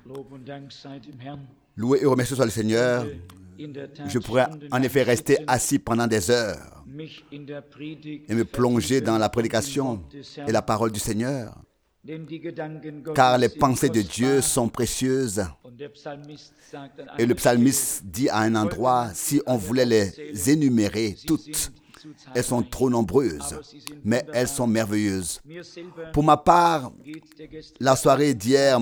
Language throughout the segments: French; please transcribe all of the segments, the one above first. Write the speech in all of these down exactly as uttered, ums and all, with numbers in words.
Loué et remercié soit le Seigneur. Je pourrais en effet rester assis pendant des heures et me plonger dans la prédication et la parole du Seigneur, car les pensées de Dieu sont précieuses. Et le psalmiste dit à un endroit, si on voulait les énumérer toutes, elles sont trop nombreuses, mais elles sont merveilleuses. Pour ma part, la soirée d'hier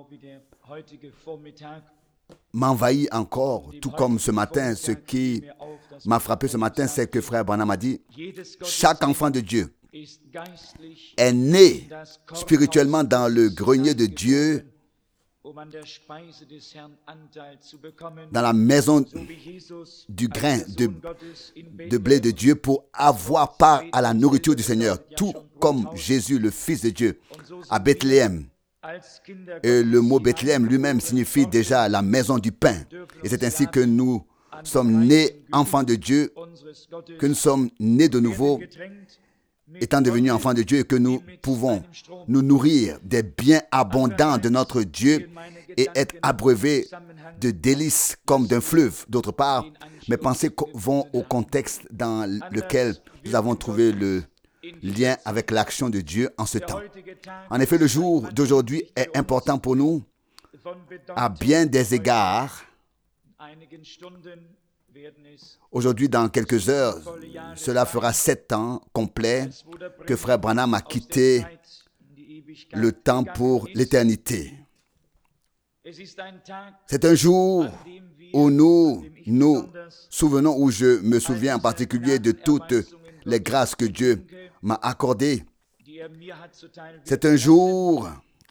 m'envahit encore, tout comme ce matin. Ce qui m'a frappé ce matin, c'est que frère Branham a dit, chaque enfant de Dieu est né spirituellement dans le grenier de Dieu, dans la maison du grain de, de blé de Dieu, pour avoir part à la nourriture du Seigneur, tout comme Jésus, le Fils de Dieu, à Bethléem. Et le mot Bethléem lui-même signifie déjà la maison du pain. Et c'est ainsi que nous sommes nés enfants de Dieu, que nous sommes nés de nouveau, étant devenus enfants de Dieu, et que nous pouvons nous nourrir des biens abondants de notre Dieu et être abreuvés de délices comme d'un fleuve. D'autre part, mes pensées vont au contexte dans lequel nous avons trouvé le lien avec l'action de Dieu en ce temps. En effet, le jour d'aujourd'hui est important pour nous à bien des égards. Aujourd'hui, dans quelques heures, cela fera sept ans complets que frère Branham a quitté le temps pour l'éternité. C'est un jour où nous nous souvenons, où je me souviens en particulier de toutes les grâces que Dieu m'a accordées. C'est un jour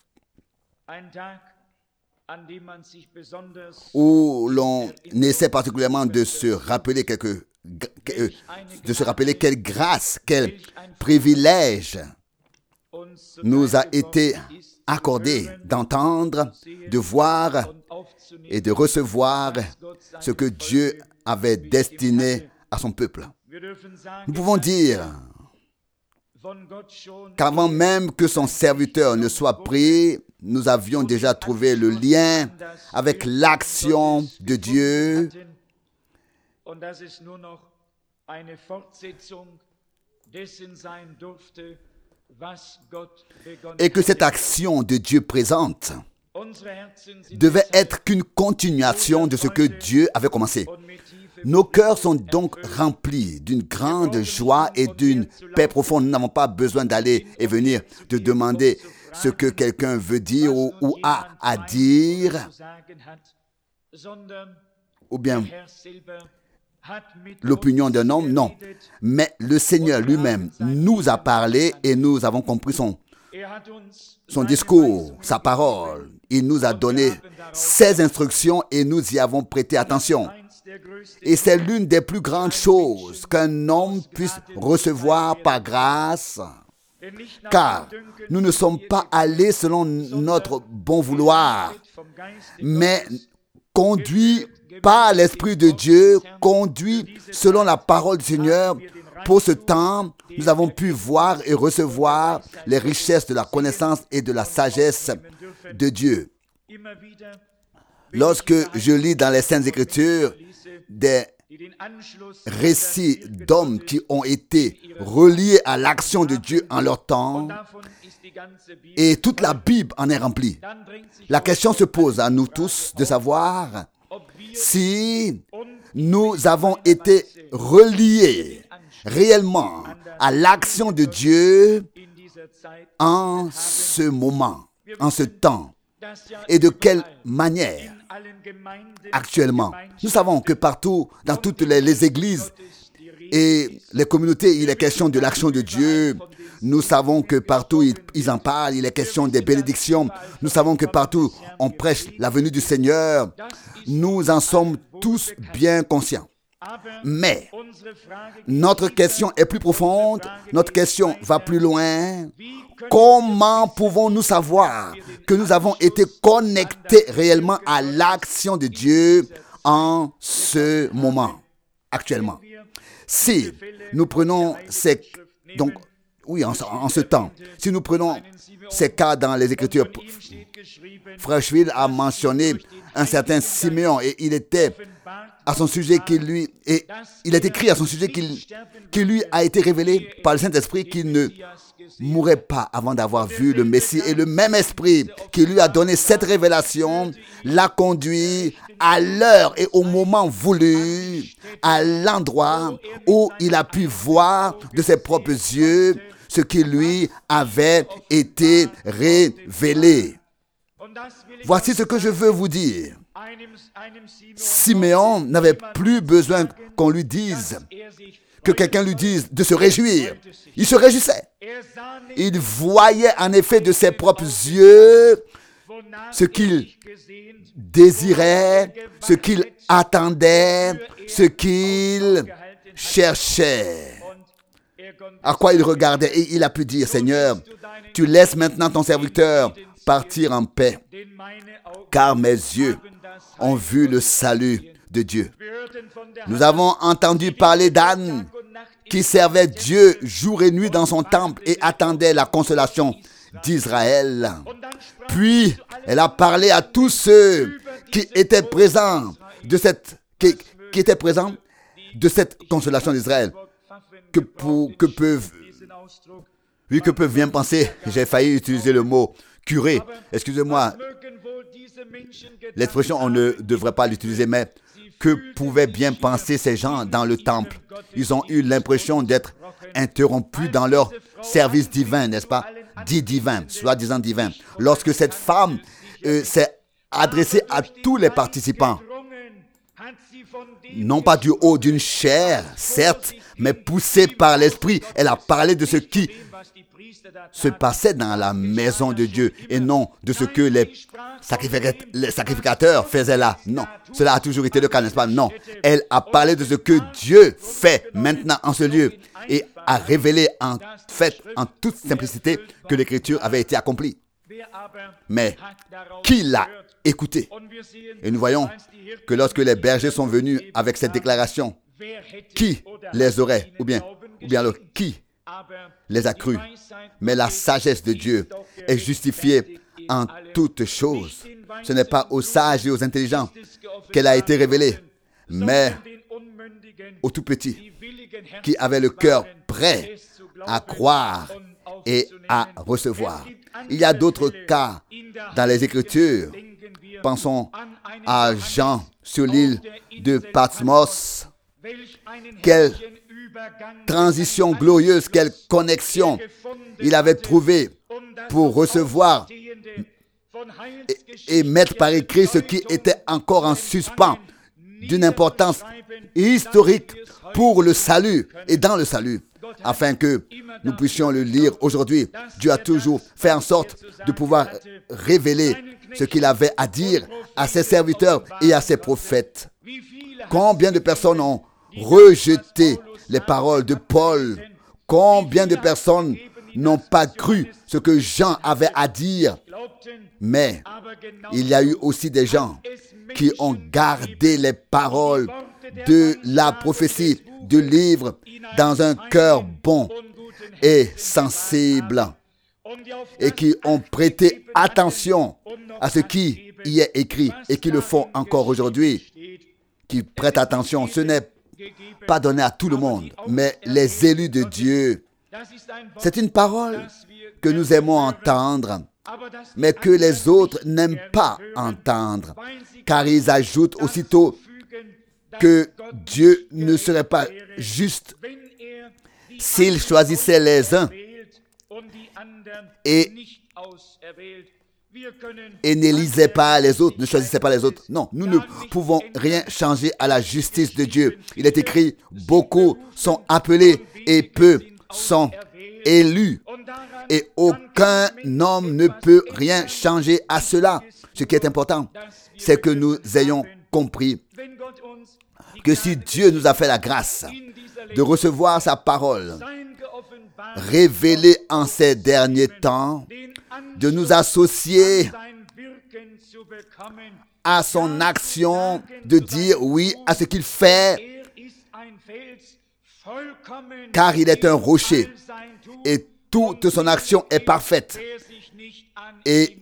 où l'on essaie particulièrement de se rappeler quelque, de se rappeler quelle grâce, quel privilège nous a été accordé d'entendre, de voir et de recevoir ce que Dieu avait destiné à son peuple. Nous pouvons dire qu'avant même que son serviteur ne soit pris, nous avions déjà trouvé le lien avec l'action de Dieu et que cette action de Dieu présente devait être qu'une continuation de ce que Dieu avait commencé. Nos cœurs sont donc remplis d'une grande joie et d'une paix profonde. Nous n'avons pas besoin d'aller et venir, de demander ce que quelqu'un veut dire ou, ou a à dire, ou bien l'opinion d'un homme, non. Mais le Seigneur lui-même nous a parlé et nous avons compris son, son discours, sa parole. Il nous a donné ses instructions et nous y avons prêté attention. Et c'est l'une des plus grandes choses qu'un homme puisse recevoir par grâce, car nous ne sommes pas allés selon notre bon vouloir, mais conduits par l'Esprit de Dieu, conduits selon la parole du Seigneur. Pour ce temps, nous avons pu voir et recevoir les richesses de la connaissance et de la sagesse de Dieu. Lorsque je lis dans les Saintes Écritures des récits d'hommes qui ont été reliés à l'action de Dieu en leur temps, et toute la Bible en est remplie, la question se pose à nous tous de savoir si nous avons été reliés réellement à l'action de Dieu en ce moment, en ce temps, et de quelle manière. Actuellement, nous savons que partout, dans toutes les, les églises et les communautés, il est question de l'action de Dieu. Nous savons que partout, ils, ils en parlent, il est question des bénédictions. Nous savons que partout, on prêche la venue du Seigneur. Nous en sommes tous bien conscients. Mais notre question est plus profonde, notre question va plus loin. Comment pouvons-nous savoir que nous avons été connectés réellement à l'action de Dieu en ce moment, actuellement? Si nous prenons ces, donc, Oui, en, en ce temps. Si nous prenons ces cas dans les Écritures, Frère Schwil a mentionné un certain Simeon et il était à son sujet qui lui et il est écrit à son sujet qu'il qui lui a été révélé par le Saint-Esprit qu'il ne mourrait pas avant d'avoir vu le Messie. Et le même esprit qui lui a donné cette révélation l'a conduit à l'heure et au moment voulu, à l'endroit où il a pu voir de ses propres yeux ce qui lui avait été révélé. Voici ce que je veux vous dire. Siméon n'avait plus besoin qu'on lui dise, que quelqu'un lui dise de se réjouir. Il se réjouissait. Il voyait en effet de ses propres yeux ce qu'il désirait, ce qu'il attendait, ce qu'il cherchait. À quoi il regardait et il a pu dire, Seigneur, tu laisses maintenant ton serviteur partir en paix, car mes yeux ont vu le salut de Dieu. Nous avons entendu parler d'Anne qui servait Dieu jour et nuit dans son temple et attendait la consolation d'Israël. Puis, elle a parlé à tous ceux qui étaient présents de cette, qui, qui étaient présents de cette consolation d'Israël. Que, pour, que peuvent, oui, que peuvent bien penser, j'ai failli utiliser le mot curé, excusez-moi, l'expression on ne devrait pas l'utiliser, mais que pouvaient bien penser ces gens dans le temple? Ils ont eu l'impression d'être interrompus dans leur service divin, n'est-ce pas? Dit divin, soi-disant divin. Lorsque cette femme euh, s'est adressée à tous les participants, non pas du haut d'une chair, certes, mais poussée par l'Esprit, elle a parlé de ce qui se passait dans la maison de Dieu et non de ce que les sacrificateurs faisaient là. Non, cela a toujours été le cas, n'est-ce pas? Non, elle a parlé de ce que Dieu fait maintenant en ce lieu et a révélé en fait, en toute simplicité, que l'Écriture avait été accomplie. Mais qui l'a écouté? Et nous voyons que lorsque les bergers sont venus avec cette déclaration, qui les aurait, ou bien, ou bien alors, qui les a crus? Mais la sagesse de Dieu est justifiée en toutes choses. Ce n'est pas aux sages et aux intelligents qu'elle a été révélée, mais aux tout petits qui avaient le cœur prêt à croire et à recevoir. Il y a d'autres cas dans les Écritures. Pensons à Jean sur l'île de Patmos. Quelle transition glorieuse, quelle connexion il avait trouvé pour recevoir et, et mettre par écrit ce qui était encore en suspens d'une importance historique pour le salut et dans le salut, afin que nous puissions le lire aujourd'hui. Dieu a toujours fait en sorte de pouvoir révéler ce qu'il avait à dire à ses serviteurs et à ses prophètes. Combien de personnes ont rejeté les paroles de Paul? Combien de personnes n'ont pas cru ce que Jean avait à dire? Mais il y a eu aussi des gens qui ont gardé les paroles de la prophétie du livre dans un cœur bon et sensible et qui ont prêté attention à ce qui y est écrit et qui le font encore aujourd'hui, qui prêtent attention. Ce n'est pas donné à tout le monde, mais les élus de Dieu. C'est une parole que nous aimons entendre, mais que les autres n'aiment pas entendre, car ils ajoutent aussitôt que Dieu ne serait pas juste s'il choisissait les uns et, et n'élisait pas les autres, ne choisissait pas les autres. Non, nous ne pouvons rien changer à la justice de Dieu. Il est écrit, beaucoup sont appelés et peu sont élus. Et aucun homme ne peut rien changer à cela. Ce qui est important, c'est que nous ayons compris que si Dieu nous a fait la grâce de recevoir sa parole révélée en ces derniers temps, de nous associer à son action, de dire oui à ce qu'il fait, car il est un rocher et toute son action est parfaite. Et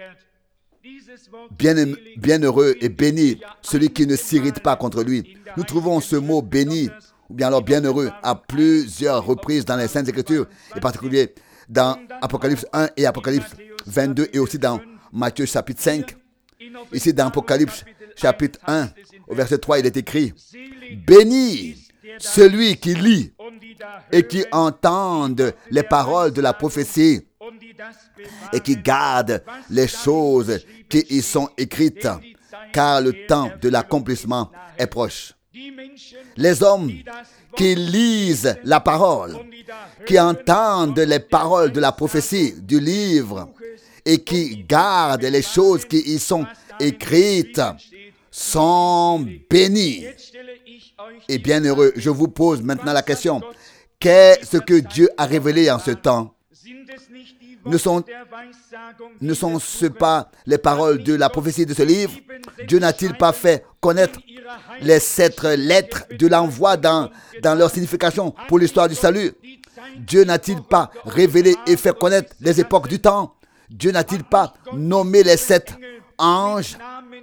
bienheureux et béni celui qui ne s'irrite pas contre lui. Nous trouvons ce mot béni, ou bien alors bienheureux, à plusieurs reprises dans les Saintes Écritures, et en particulier dans Apocalypse un et Apocalypse vingt-deux, et aussi dans Matthieu chapitre cinq. Ici dans Apocalypse chapitre un, au verset trois, il est écrit « Béni celui qui lit et qui entende les paroles de la prophétie et qui garde les choses qui y sont écrites, car le temps de l'accomplissement est proche. » Les hommes qui lisent la parole, qui entendent les paroles de la prophétie du livre et qui gardent les choses qui y sont écrites sont bénis et bienheureux. Je vous pose maintenant la question. Qu'est-ce que Dieu a révélé en ce temps? Ne sont, ne sont-ce pas les paroles de la prophétie de ce livre? Dieu n'a-t-il pas fait connaître les sept lettres de l'envoi dans, dans leur signification pour l'histoire du salut? Dieu n'a-t-il pas révélé et fait connaître les époques du temps? Dieu n'a-t-il pas nommé les sept anges?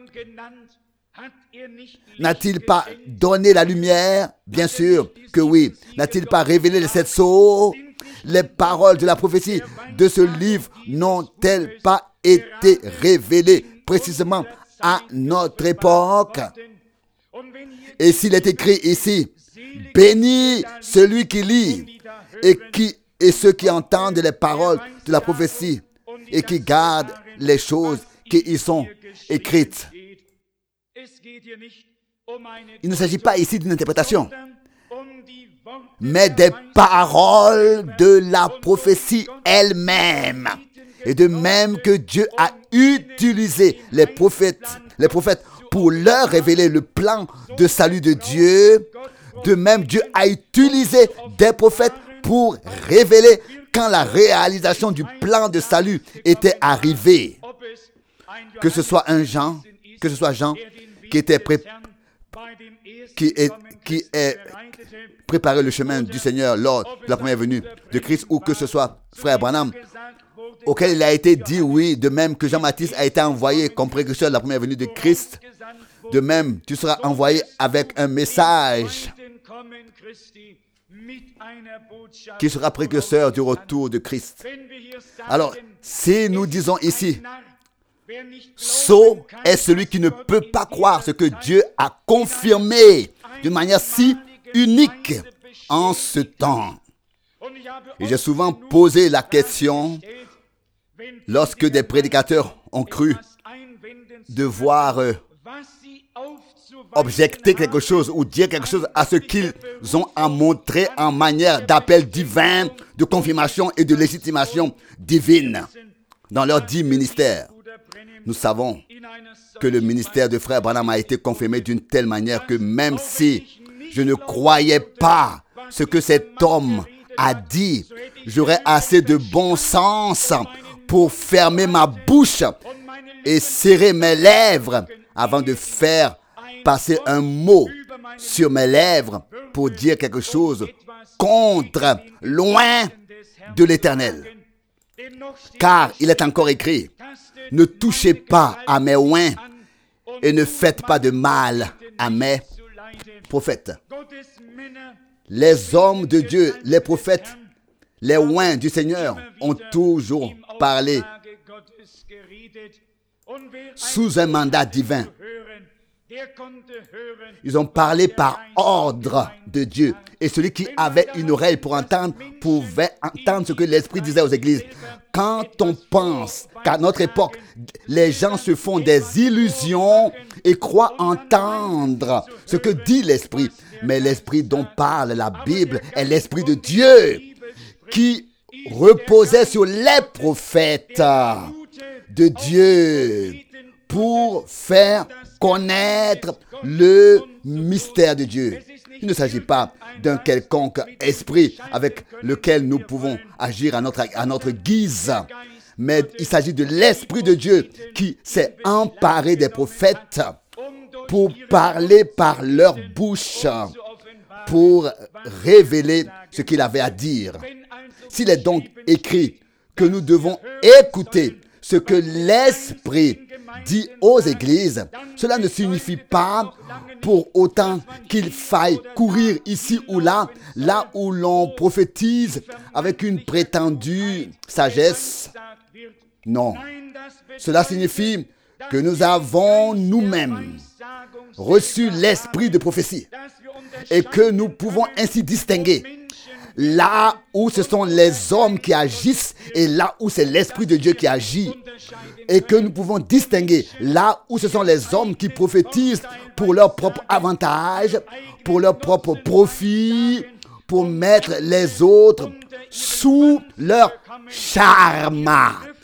N'a-t-il pas donné la lumière? Bien sûr que oui. N'a-t-il pas révélé les sept sceaux? Les paroles de la prophétie de ce livre n'ont-elles pas été révélées précisément à notre époque? Et s'il est écrit ici, béni celui qui lit et, qui, et ceux qui entendent les paroles de la prophétie et qui gardent les choses qui y sont écrites. Il ne s'agit pas ici d'une interprétation, mais des paroles de la prophétie elle-même. Et de même que Dieu a utilisé les prophètes, les prophètes pour leur révéler le plan de salut de Dieu, de même Dieu a utilisé des prophètes pour révéler quand la réalisation du plan de salut était arrivée. Que ce soit un Jean, que ce soit Jean qui était pré- qui est, qui est préparé le chemin du Seigneur lors de la première venue de Christ, ou que ce soit frère Branham, auquel il a été dit oui, de même que Jean-Baptiste a été envoyé comme précurseur de la première venue de Christ, de même tu seras envoyé avec un message qui sera précurseur du retour de Christ. Alors, si nous disons ici, sot est celui qui ne peut pas croire ce que Dieu a confirmé d'une manière si unique en ce temps. Et j'ai souvent posé la question, lorsque des prédicateurs ont cru devoir euh, objecter quelque chose ou dire quelque chose à ce qu'ils ont à montrer en manière d'appel divin, de confirmation et de légitimation divine dans leurs dix ministères. Nous savons que le ministère de frère Branham a été confirmé d'une telle manière que même si je ne croyais pas ce que cet homme a dit, j'aurais assez de bon sens pour fermer ma bouche et serrer mes lèvres avant de faire passer un mot sur mes lèvres pour dire quelque chose contre, loin de l'Éternel. Car il est encore écrit, ne touchez pas à mes oins et ne faites pas de mal à mes prophètes. Les hommes de Dieu, les prophètes, les oins du Seigneur ont toujours parlé sous un mandat divin. Ils ont parlé par ordre de Dieu. Et celui qui avait une oreille pour entendre pouvait entendre ce que l'Esprit disait aux églises. Quand on pense qu'à notre époque, les gens se font des illusions et croient entendre ce que dit l'Esprit. Mais l'Esprit dont parle la Bible est l'Esprit de Dieu qui reposait sur les prophètes de Dieu pour faire connaître le mystère de Dieu. Il ne s'agit pas d'un quelconque esprit avec lequel nous pouvons agir à notre, à notre guise, mais il s'agit de l'Esprit de Dieu qui s'est emparé des prophètes pour parler par leur bouche, pour révéler ce qu'il avait à dire. S'il est donc écrit que nous devons écouter ce que l'Esprit dit aux églises, cela ne signifie pas pour autant qu'il faille courir ici ou là, là où l'on prophétise avec une prétendue sagesse. Non, cela signifie que nous avons nous-mêmes reçu l'esprit de prophétie et que nous pouvons ainsi distinguer là où ce sont les hommes qui agissent et là où c'est l'Esprit de Dieu qui agit. Et que nous pouvons distinguer là où ce sont les hommes qui prophétisent pour leur propre avantage, pour leur propre profit, pour mettre les autres sous leur charme,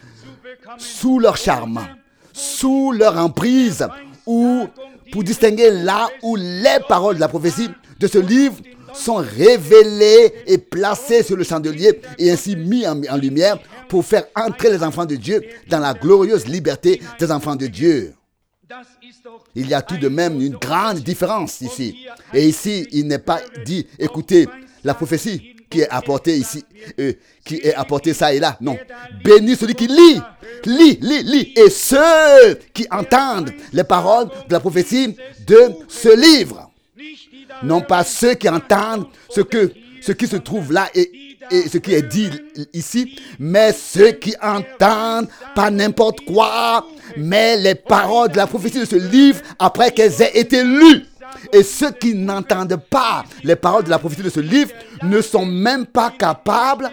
sous leur charme, sous leur emprise, ou pour distinguer là où les paroles de la prophétie de ce livre sont révélées et placées sur le chandelier et ainsi mis en, en lumière pour faire entrer les enfants de Dieu dans la glorieuse liberté des enfants de Dieu. Il y a tout de même une grande différence ici. Et ici, il n'est pas dit, écoutez, la prophétie qui est apportée ici, euh, qui est apportée ça et là. Non. Béni celui qui lit, lit, lit, lit. Et ceux qui entendent les paroles de la prophétie de ce livre. Non pas ceux qui entendent ce, que, ce qui se trouve là et, et ce qui est dit ici, mais ceux qui entendent pas n'importe quoi, mais les paroles de la prophétie de ce livre après qu'elles aient été lues. Et ceux qui n'entendent pas les paroles de la prophétie de ce livre ne sont même pas capables,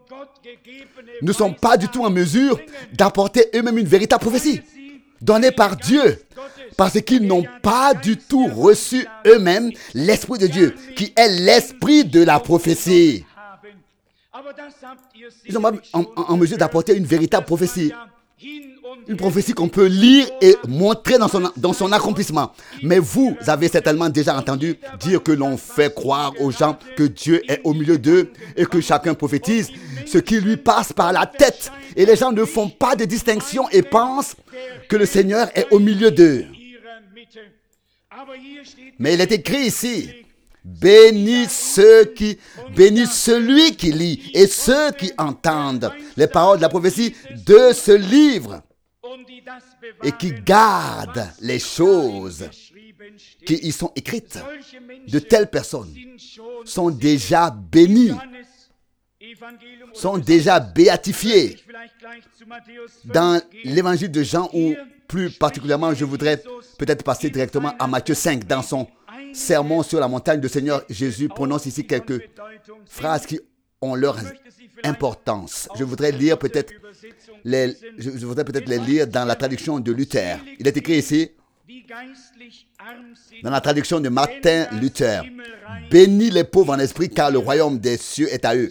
ne sont pas du tout en mesure d'apporter eux-mêmes une véritable prophétie donnée par Dieu. Parce qu'ils n'ont pas du tout reçu eux-mêmes l'Esprit de Dieu, qui est l'Esprit de la prophétie. Ils sont pas en, en, en mesure d'apporter une véritable prophétie. Une prophétie qu'on peut lire et montrer dans son, dans son accomplissement. Mais vous avez certainement déjà entendu dire que l'on fait croire aux gens que Dieu est au milieu d'eux et que chacun prophétise ce qui lui passe par la tête. Et les gens ne font pas de distinction et pensent que le Seigneur est au milieu d'eux. Mais il est écrit ici, bénis ceux qui, bénis celui qui lit et ceux qui entendent les paroles de la prophétie de ce livre et qui gardent les choses qui y sont écrites. De telles personnes sont déjà bénies, sont déjà béatifiées. Dans l'évangile de Jean, ou plus particulièrement, je voudrais peut-être passer directement à Matthieu cinq. Dans son sermon sur la montagne, le Seigneur Jésus prononce ici quelques phrases qui ont leur importance. Je voudrais lire peut-être les, je voudrais peut-être les lire dans la traduction de Luther. Il est écrit ici, dans la traduction de Martin Luther, « Bénis les pauvres en esprit, car le royaume des cieux est à eux.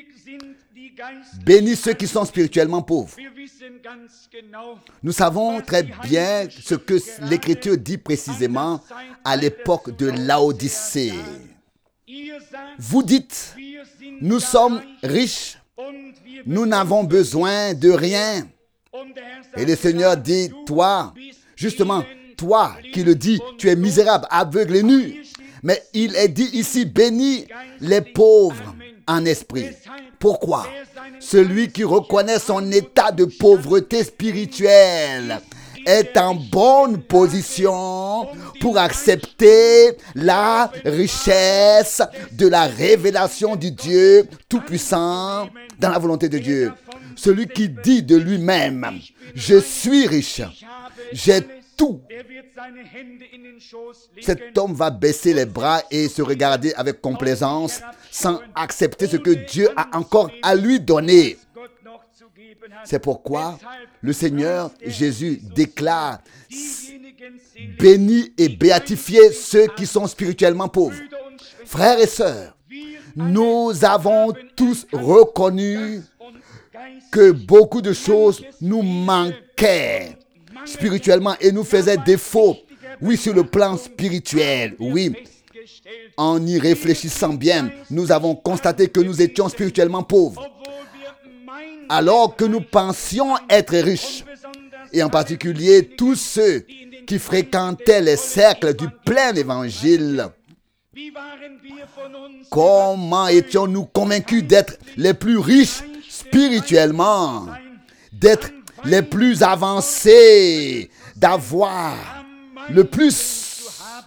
Bénis ceux qui sont spirituellement pauvres. » Nous savons très bien ce que l'Écriture dit précisément à l'époque de Laodicée. Vous dites, nous sommes riches, nous n'avons besoin de rien. Et le Seigneur dit, toi, justement, toi qui le dis, tu es misérable, aveugle et nu. Mais il est dit ici, bénis les pauvres en esprit. Pourquoi? Celui qui reconnaît son état de pauvreté spirituelle est en bonne position pour accepter la richesse de la révélation du Dieu Tout-Puissant dans la volonté de Dieu. Celui qui dit de lui-même, je suis riche, j'ai tout. Cet homme va baisser les bras et se regarder avec complaisance sans accepter ce que Dieu a encore à lui donner. C'est pourquoi le Seigneur Jésus déclare « Bénis et béatifiez ceux qui sont spirituellement pauvres. » Frères et sœurs, nous avons tous reconnu que beaucoup de choses nous manquaient spirituellement et nous faisaient défaut. Oui, sur le plan spirituel, oui. En y réfléchissant bien, nous avons constaté que nous étions spirituellement pauvres, alors que nous pensions être riches. Et en particulier, tous ceux qui fréquentaient les cercles du plein évangile Comment étions-nous convaincus d'être les plus riches spirituellement, d'être les plus avancés, d'avoir le plus.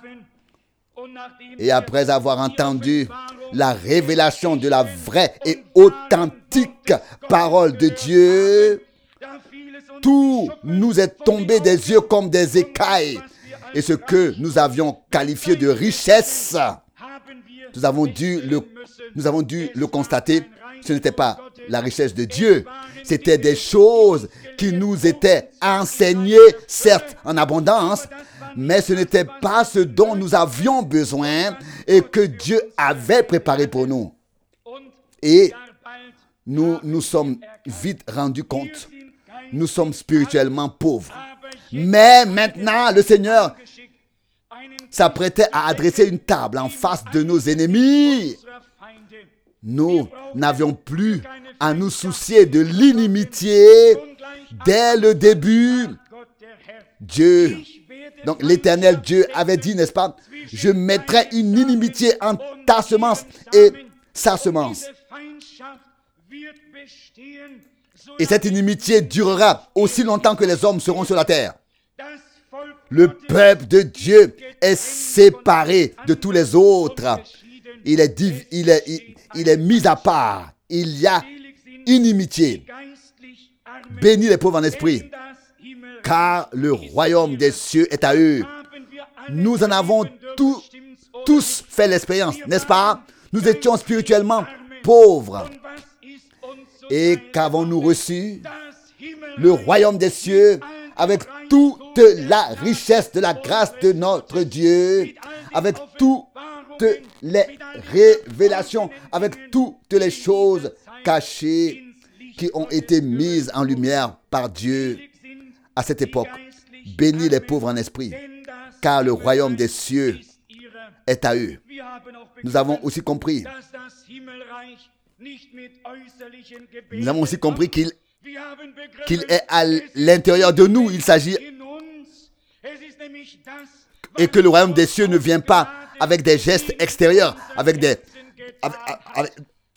Et après avoir entendu la révélation de la vraie et authentique parole de Dieu, tout nous est tombé des yeux comme des écailles. Et ce que nous avions qualifié de richesse, nous avons dû le, nous avons dû le constater, ce n'était pas la richesse de Dieu. C'était des choses qui nous étaient enseignées, certes en abondance, mais ce n'était pas ce dont nous avions besoin et que Dieu avait préparé pour nous. Et nous nous sommes vite rendus compte. Nous sommes spirituellement pauvres. Mais maintenant, le Seigneur s'apprêtait à adresser une table en face de nos ennemis. Nous n'avions plus à nous soucier de l'inimitié dès le début. Dieu, donc l'Éternel Dieu avait dit, n'est-ce pas, je mettrai une inimitié entre ta semence et sa semence. Et cette inimitié durera aussi longtemps que les hommes seront sur la terre. Le peuple de Dieu est séparé de tous les autres. Il est, div, il est, il, il est mis à part. Il y a inimitié. Bénis les pauvres en esprit, car le royaume des cieux est à eux. Nous en avons tout, tous fait l'expérience, n'est-ce pas? Nous étions spirituellement pauvres. Et qu'avons-nous reçu? Le royaume des cieux, avec toute la richesse de la grâce de notre Dieu, avec toutes les révélations, avec toutes les choses cachées qui ont été mises en lumière par Dieu à cette époque. Bénis les pauvres en esprit, car le royaume des cieux est à eux. Nous avons aussi compris Nous avons aussi compris qu'il qu'il est à l'intérieur de nous. Il s'agit et que le royaume des cieux ne vient pas avec des gestes extérieurs, avec des avec, avec,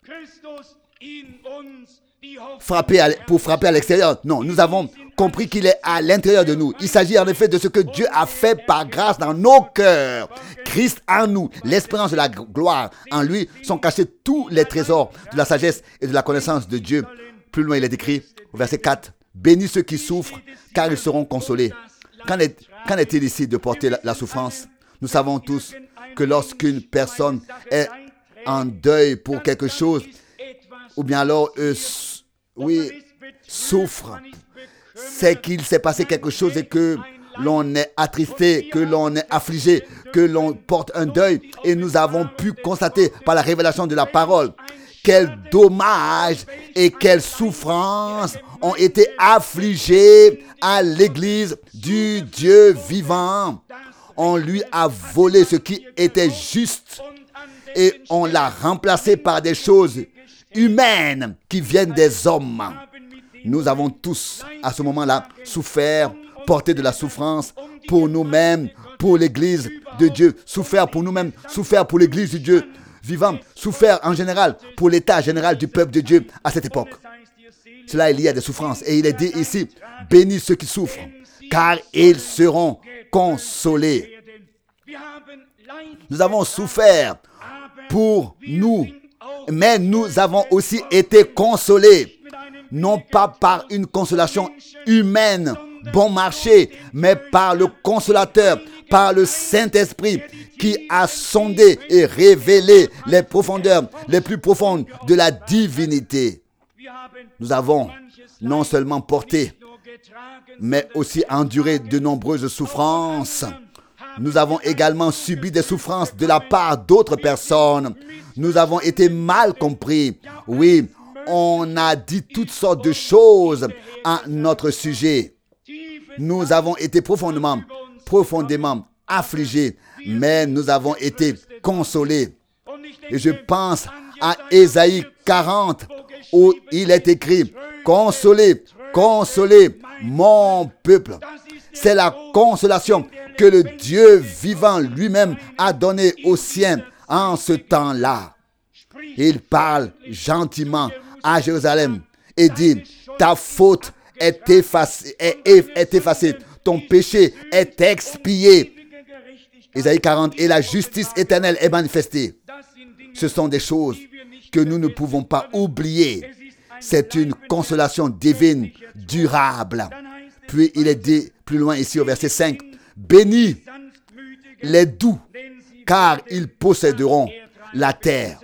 frapper à, pour frapper à l'extérieur. Non, nous avons compris qu'il est à l'intérieur de nous. Il s'agit en effet de ce que Dieu a fait par grâce dans nos cœurs. Christ en nous, l'espérance de la gloire. En lui sont cachés tous les trésors de la sagesse et de la connaissance de Dieu. Plus loin, il est écrit, au verset quatre, « Bénis ceux qui souffrent, car ils seront consolés. » Qu'en est, qu'en est-il ici de porter la, la souffrance? Nous savons tous que lorsqu'une personne est en deuil pour quelque chose, ou bien alors, euh, oui, souffre, c'est qu'il s'est passé quelque chose et que l'on est attristé, que l'on est affligé, que l'on porte un deuil. Et nous avons pu constater par la révélation de la parole quel dommage et quelle souffrance ont été affligés à l'église du Dieu vivant. On lui a volé ce qui était juste et on l'a remplacé par des choses humaines qui viennent des hommes. Nous avons tous, à ce moment-là, souffert, porté de la souffrance pour nous-mêmes, pour l'église de Dieu, souffert pour nous-mêmes, souffert pour l'église du Dieu vivant, souffert en général pour l'état général du peuple de Dieu à cette époque. Cela est lié à des souffrances. Et il est dit ici, bénis ceux qui souffrent, car ils seront consolés. Nous avons souffert pour nous, mais nous avons aussi été consolés, non pas par une consolation humaine, bon marché, mais par le consolateur, par le Saint-Esprit qui a sondé et révélé les profondeurs les plus profondes de la divinité. Nous avons non seulement porté, mais aussi enduré de nombreuses souffrances. Nous avons également subi des souffrances de la part d'autres personnes. Nous avons été mal compris. Oui, on a dit toutes sortes de choses à notre sujet. Nous avons été profondément, profondément affligés, mais nous avons été consolés. Et je pense à Ésaïe quarante, où il est écrit, « Consolez, consolez mon peuple. » C'est la consolation que le Dieu vivant lui-même a donnée aux siens En ce temps-là, il parle gentiment à Jérusalem et dit, ta faute est effacée, est, est effacée, ton péché est expié. Isaïe quarante, et la justice éternelle est manifestée. Ce sont des choses que nous ne pouvons pas oublier. C'est une consolation divine, durable. Puis il est dit plus loin ici au verset cinq, bénis les doux, car ils posséderont la terre.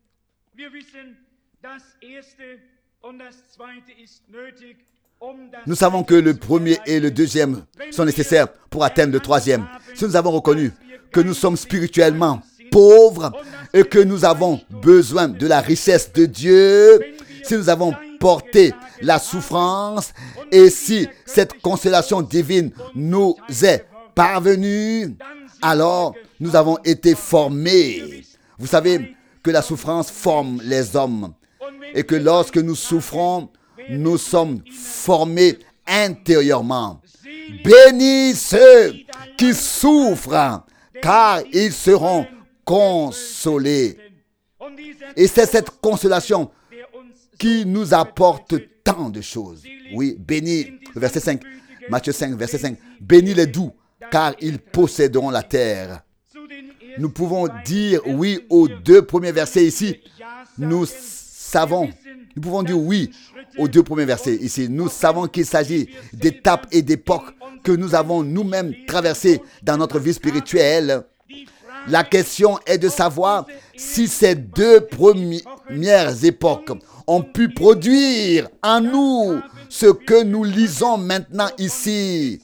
Nous savons que le premier et le deuxième sont nécessaires pour atteindre le troisième. Si nous avons reconnu que nous sommes spirituellement pauvres et que nous avons besoin de la richesse de Dieu, si nous avons porté la souffrance et si cette consolation divine nous est parvenue, alors nous avons été formés. Vous savez que la souffrance forme les hommes et que lorsque nous souffrons, nous sommes formés intérieurement. Bénis ceux qui souffrent, car ils seront consolés. Et c'est cette consolation qui nous apporte tant de choses. Oui, bénis, verset cinq, Matthieu cinq, verset cinq. Bénis les doux, car ils posséderont la terre. Nous pouvons dire oui aux deux premiers versets ici. Nous savons, nous pouvons dire oui aux deux premiers versets ici. Nous savons qu'il s'agit d'étapes et d'époques que nous avons nous-mêmes traversées dans notre vie spirituelle. La question est de savoir si ces deux premières époques ont pu produire en nous ce que nous lisons maintenant ici.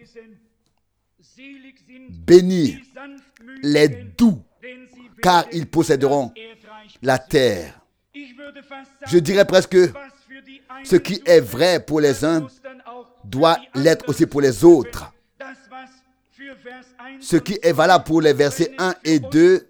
Bénis les doux, car ils posséderont la terre. Je dirais presque, ce qui est vrai pour les uns doit l'être aussi pour les autres. Ce qui est valable pour les versets un et deux,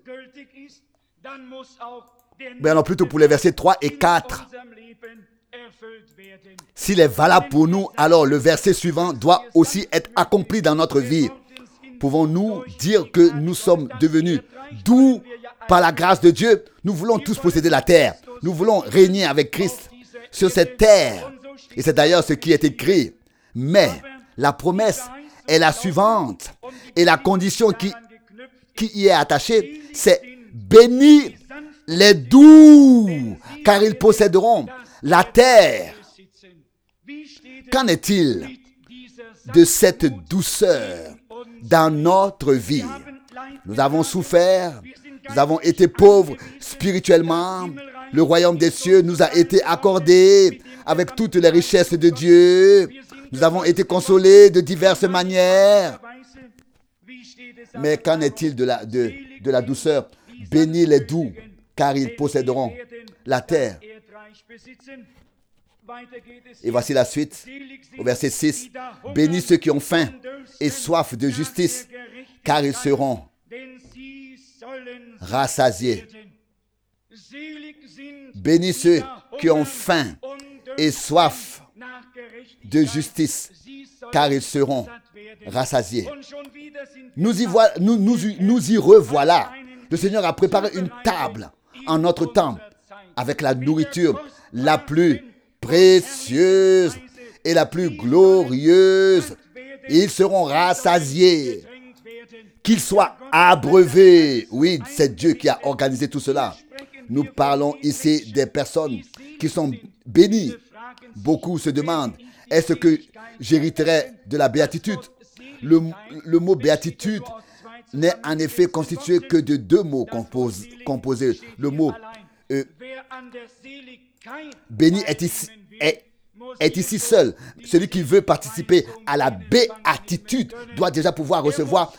mais non plutôt pour les versets trois et quatre. S'il est valable pour nous, alors le verset suivant doit aussi être accompli dans notre vie. Pouvons-nous dire que nous sommes devenus doux par la grâce de Dieu? Nous voulons tous posséder la terre. Nous voulons régner avec Christ sur cette terre. Et c'est d'ailleurs ce qui est écrit. Mais la promesse est la suivante. Et la condition qui, qui y est attachée, c'est bénis les doux, car ils posséderont la terre. Qu'en est-il de cette douceur dans notre vie? Nous avons souffert, nous avons été pauvres spirituellement. Le royaume des cieux nous a été accordé avec toutes les richesses de Dieu. Nous avons été consolés de diverses manières. Mais qu'en est-il de la, de, de la douceur? Bénis les doux, car ils posséderont la terre. Et voici la suite, au verset six. Bénis ceux qui ont faim et soif de justice, car ils seront rassasiés. Bénis ceux qui ont faim et soif de justice, car ils seront rassasiés. Nous y, voilà, nous, nous, nous y revoilà. Le Seigneur a préparé une table en notre temps avec la nourriture la plus précieuse et la plus glorieuse. Ils seront rassasiés. Qu'ils soient abreuvés. Oui, c'est Dieu qui a organisé tout cela. Nous parlons ici des personnes qui sont bénies. Beaucoup se demandent, est-ce que j'hériterai de la béatitude? Le, le mot béatitude n'est en effet constitué que de deux mots compos, composés. Le mot euh, béni est ici, est, est ici seul. Celui qui veut participer à la béatitude doit déjà pouvoir recevoir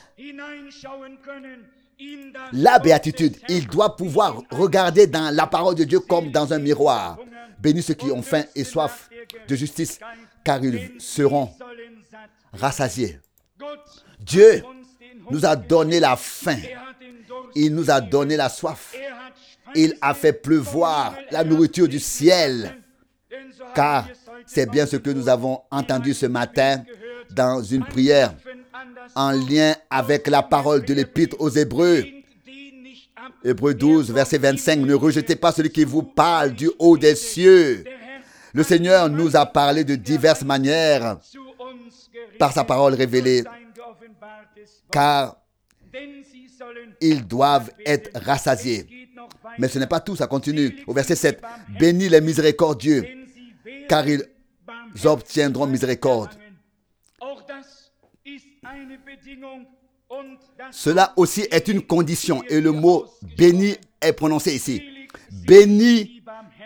la béatitude. Il doit pouvoir regarder dans la parole de Dieu comme dans un miroir. Bénis ceux qui ont faim et soif de justice, car ils seront rassasiés. Dieu nous a donné la faim. Il nous a donné la soif. Il a fait pleuvoir la nourriture du ciel. Car c'est bien ce que nous avons entendu ce matin dans une prière en lien avec la parole de l'Épître aux Hébreux. Hébreux douze, verset vingt-cinq. Ne rejetez pas celui qui vous parle du haut des cieux. Le Seigneur nous a parlé de diverses manières par sa parole révélée, car ils doivent être rassasiés. Mais ce n'est pas tout, ça continue. Au verset sept, bénis les miséricordieux, car ils obtiendront miséricorde. Cela aussi est une condition, et le mot béni est prononcé ici. Bénis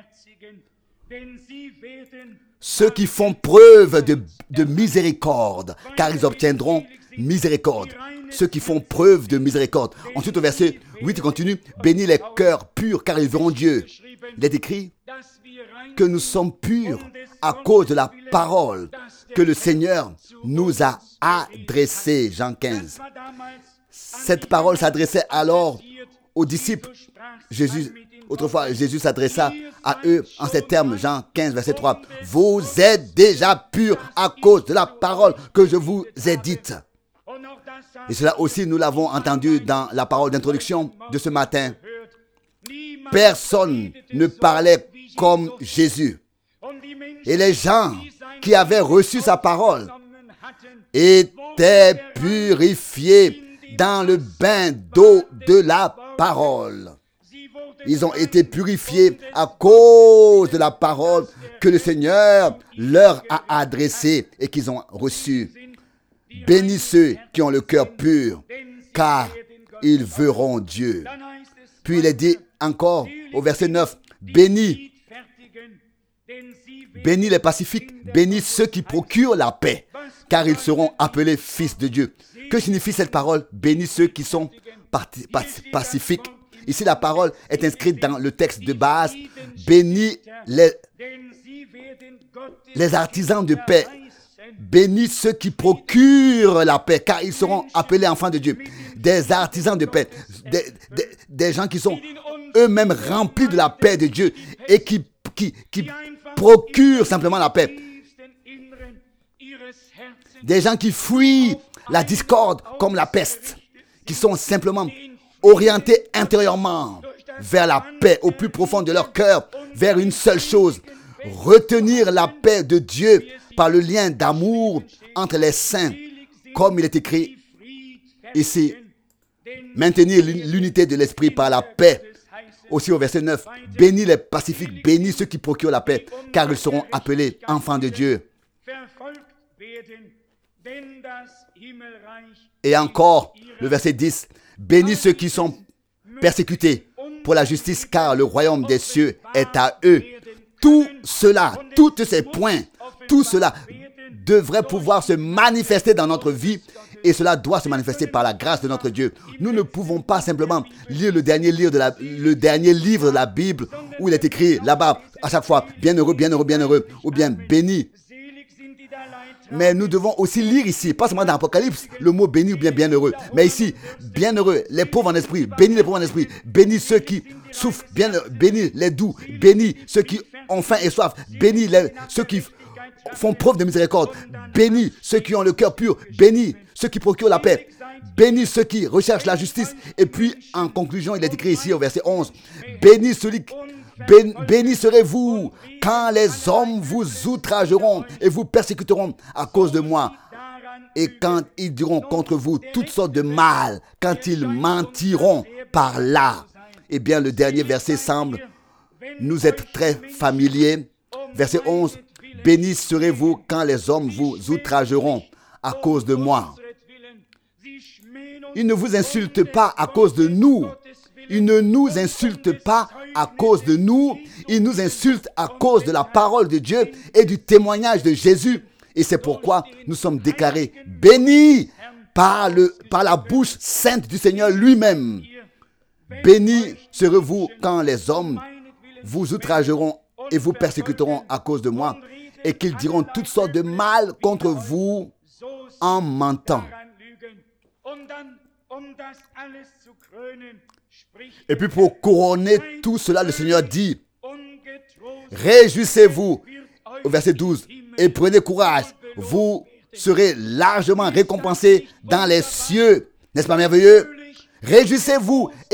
ceux qui font preuve de, de miséricorde, car ils obtiendront miséricorde. Ceux qui font preuve de miséricorde. Ensuite, au verset huit, il continue. Bénis les cœurs purs, car ils verront Dieu. Il est écrit que nous sommes purs à cause de la parole que le Seigneur nous a adressée. Jean quinze. Cette parole s'adressait alors aux disciples. Jésus, autrefois, Jésus s'adressa à eux en ces termes. Jean quinze, verset trois. Vous êtes déjà purs à cause de la parole que je vous ai dite. Et cela aussi, nous l'avons entendu dans la parole d'introduction de ce matin. Personne ne parlait comme Jésus. Et les gens qui avaient reçu sa parole étaient purifiés dans le bain d'eau de la parole. Ils ont été purifiés à cause de la parole que le Seigneur leur a adressée et qu'ils ont reçue. Bénis ceux qui ont le cœur pur, car ils verront Dieu. Puis il est dit encore au verset neuf, bénis, bénis les pacifiques, bénis ceux qui procurent la paix, car ils seront appelés fils de Dieu. Que signifie cette parole? Bénis ceux qui sont pacifiques. Ici, la parole est inscrite dans le texte de base. Bénis les, les artisans de paix. Bénis ceux qui procurent la paix, car ils seront appelés enfants de Dieu. Des artisans de paix, des, des, des gens qui sont eux-mêmes remplis de la paix de Dieu et qui, qui, qui procurent simplement la paix. Des gens qui fuient la discorde comme la peste, qui sont simplement orientés intérieurement vers la paix au plus profond de leur cœur, vers une seule chose, retenir la paix de Dieu par le lien d'amour entre les saints, comme il est écrit ici, maintenir l'unité de l'esprit par la paix. Aussi au verset neuf, bénis les pacifiques, bénis ceux qui procurent la paix, car ils seront appelés enfants de Dieu. Et encore, le verset dix, bénis ceux qui sont persécutés pour la justice, car le royaume des cieux est à eux. Tout cela, tous ces points, tout cela devrait pouvoir se manifester dans notre vie et cela doit se manifester par la grâce de notre Dieu. Nous ne pouvons pas simplement lire le dernier livre de la, le dernier livre de la Bible où il est écrit là-bas à chaque fois bienheureux, bienheureux, bienheureux ou bien béni. Mais nous devons aussi lire ici, pas seulement dans l'Apocalypse, le mot béni ou bien bienheureux. Mais ici, bienheureux, les pauvres en esprit, bénis les pauvres en esprit, bénis ceux qui souffrent, bien, bénis les doux, bénis ceux qui ont faim et soif, bénis les, ceux qui font preuve de miséricorde, bénis ceux qui ont le cœur pur, bénis ceux qui procurent la paix, bénis ceux qui recherchent la justice. Et puis, en conclusion, il est écrit ici au verset onze, bénis celui qui... Béni serez-vous quand les hommes vous outrageront et vous persécuteront à cause de moi. Et quand ils diront contre vous toutes sortes de mal, quand ils mentiront par là. Eh bien, le dernier verset semble nous être très familier. Verset onze. Béni serez-vous quand les hommes vous outrageront à cause de moi. Ils ne vous insultent pas à cause de nous. Ils ne nous insultent pas à cause de nous. Ils nous insultent à cause de la parole de Dieu et du témoignage de Jésus. Et c'est pourquoi nous sommes déclarés bénis par, le, par la bouche sainte du Seigneur lui-même. Bénis serez-vous quand les hommes vous outrageront et vous persécuteront à cause de moi et qu'ils diront toutes sortes de mal contre vous en mentant. Et puis pour couronner tout cela, le Seigneur dit, réjouissez-vous, au verset douze, et prenez courage, vous serez largement récompensés dans les cieux. N'est-ce pas merveilleux? Réjouissez-vous et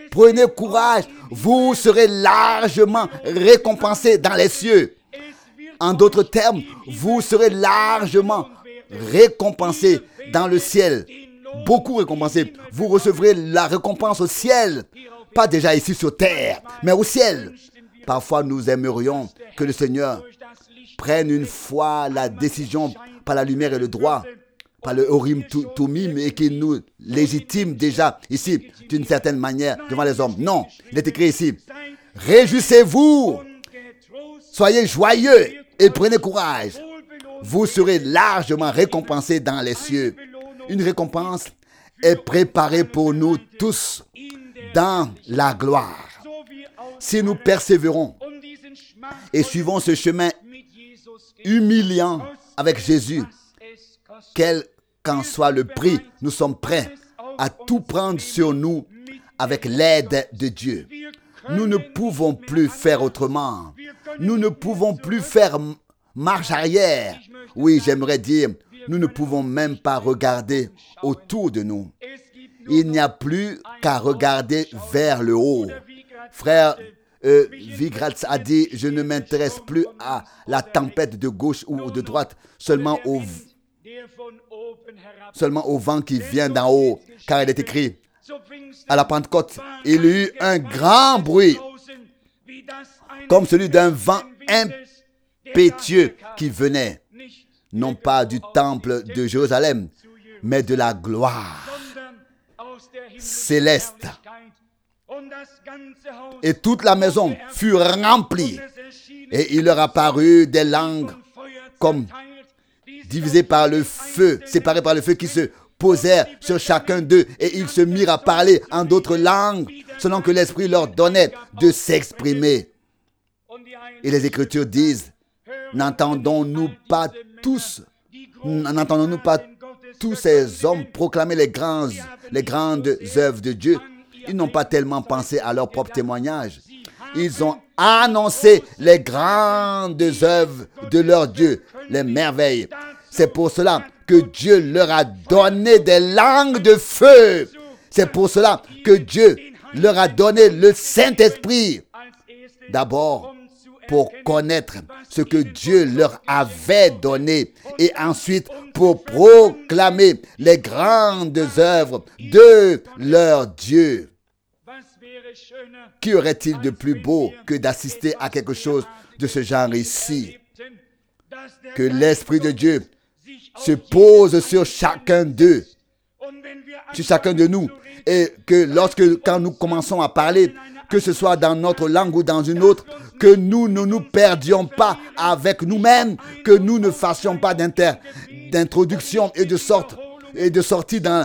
Prenez courage, vous serez largement récompensés dans les cieux. En d'autres termes, vous serez largement récompensés dans le ciel. Beaucoup récompensés. Vous recevrez la récompense au ciel. Pas déjà ici sur terre, mais au ciel. Parfois, nous aimerions que le Seigneur prenne une fois la décision par la lumière et le droit, par le Urim Tumim, et qu'il nous légitime déjà ici d'une certaine manière devant les hommes. Non, il est écrit ici, réjouissez-vous, soyez joyeux et prenez courage. Vous serez largement récompensés dans les cieux. Une récompense est préparée pour nous tous dans la gloire. Si nous persévérons et suivons ce chemin humiliant avec Jésus, quel qu'en soit le prix, nous sommes prêts à tout prendre sur nous avec l'aide de Dieu. Nous ne pouvons plus faire autrement. Nous ne pouvons plus faire marche arrière. Oui, j'aimerais dire, nous ne pouvons même pas regarder autour de nous. Il n'y a plus qu'à regarder vers le haut. Frère euh, Vigratz a dit, je ne m'intéresse plus à la tempête de gauche ou de droite, seulement au, seulement au vent qui vient d'en haut. Car il est écrit, à la Pentecôte, il y eut un grand bruit, comme celui d'un vent impétueux qui venait, non pas du temple de Jérusalem, mais de la gloire céleste. Et toute la maison fut remplie, et il leur apparut des langues comme divisées par le feu, séparées par le feu, qui se posèrent sur chacun d'eux, et ils se mirent à parler en d'autres langues, selon que l'Esprit leur donnait de s'exprimer. Et les Écritures disent, n'entendons-nous pas tous, n'entendons-nous pas tous ces hommes proclamer les grandes, les grandes œuvres de Dieu? Ils n'ont pas tellement pensé à leur propre témoignage. Ils ont annoncé les grandes œuvres de leur Dieu, les merveilles. C'est pour cela que Dieu leur a donné des langues de feu. C'est pour cela que Dieu leur a donné le Saint-Esprit. D'abord, pour connaître ce que Dieu leur avait donné, et ensuite pour proclamer les grandes œuvres de leur Dieu. Qu'y aurait-il de plus beau que d'assister à quelque chose de ce genre ici? Que l'Esprit de Dieu se pose sur chacun d'eux, sur chacun de nous, et que lorsque, quand nous commençons à parler, que ce soit dans notre langue ou dans une autre, que nous ne nous perdions pas avec nous-mêmes, que nous ne fassions pas d'inter, d'introduction et de sorte et de sortie dans,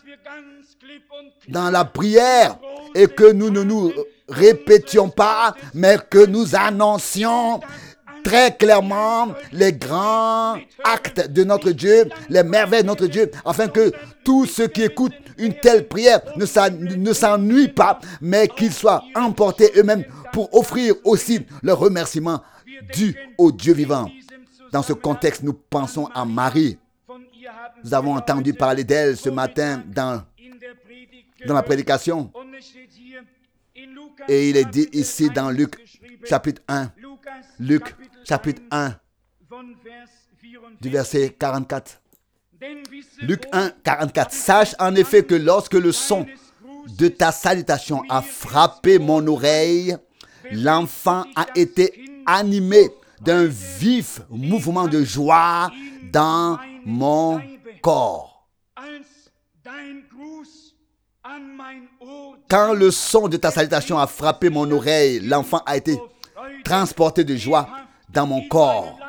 dans la prière, et que nous ne nous répétions pas, mais que nous annoncions très clairement les grands actes de notre Dieu, les merveilles de notre Dieu, afin que tous ceux qui écoutent une telle prière ne s'ennuient pas, mais qu'ils soient emportés eux-mêmes pour offrir aussi leur remerciement dû au Dieu vivant. Dans ce contexte, nous pensons à Marie. Nous avons entendu parler d'elle ce matin dans, dans la prédication. Et il est dit ici dans Luc chapitre un, Luc chapitre un, du verset quarante-quatre. Luc un, quarante-quatre. Sache en effet que lorsque le son de ta salutation a frappé mon oreille, l'enfant a été animé d'un vif mouvement de joie dans mon corps. Quand le son de ta salutation a frappé mon oreille, l'enfant a été transporté de joie dans mon corps.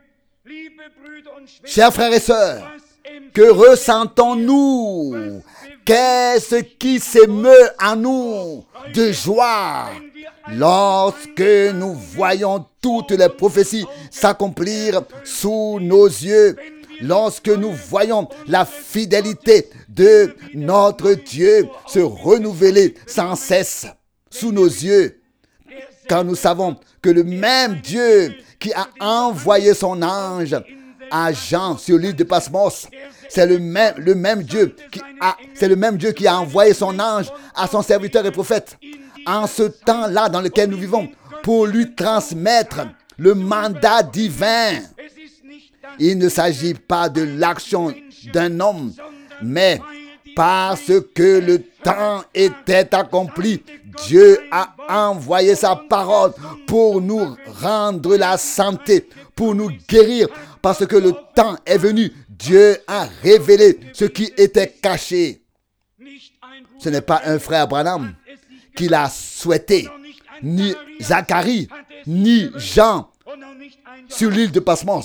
Chers frères et sœurs, que ressentons-nous? Qu'est-ce qui s'émeut en nous de joie lorsque nous voyons toutes les prophéties s'accomplir sous nos yeux, lorsque nous voyons la fidélité de notre Dieu se renouveler sans cesse sous nos yeux, quand nous savons que le même Dieu qui a envoyé son ange à Jean sur l'île de Patmos. C'est le même, le même Dieu qui a, c'est le même Dieu qui a envoyé son ange à son serviteur et prophète en ce temps-là dans lequel nous vivons pour lui transmettre le mandat divin. Il ne s'agit pas de l'action d'un homme, mais parce que le temps était accompli, Dieu a envoyé sa parole pour nous rendre la santé, pour nous guérir. Parce que le temps est venu, Dieu a révélé ce qui était caché. Ce n'est pas un frère Branham qui l'a souhaité, ni Zacharie, ni Jean sur l'île de Patmos.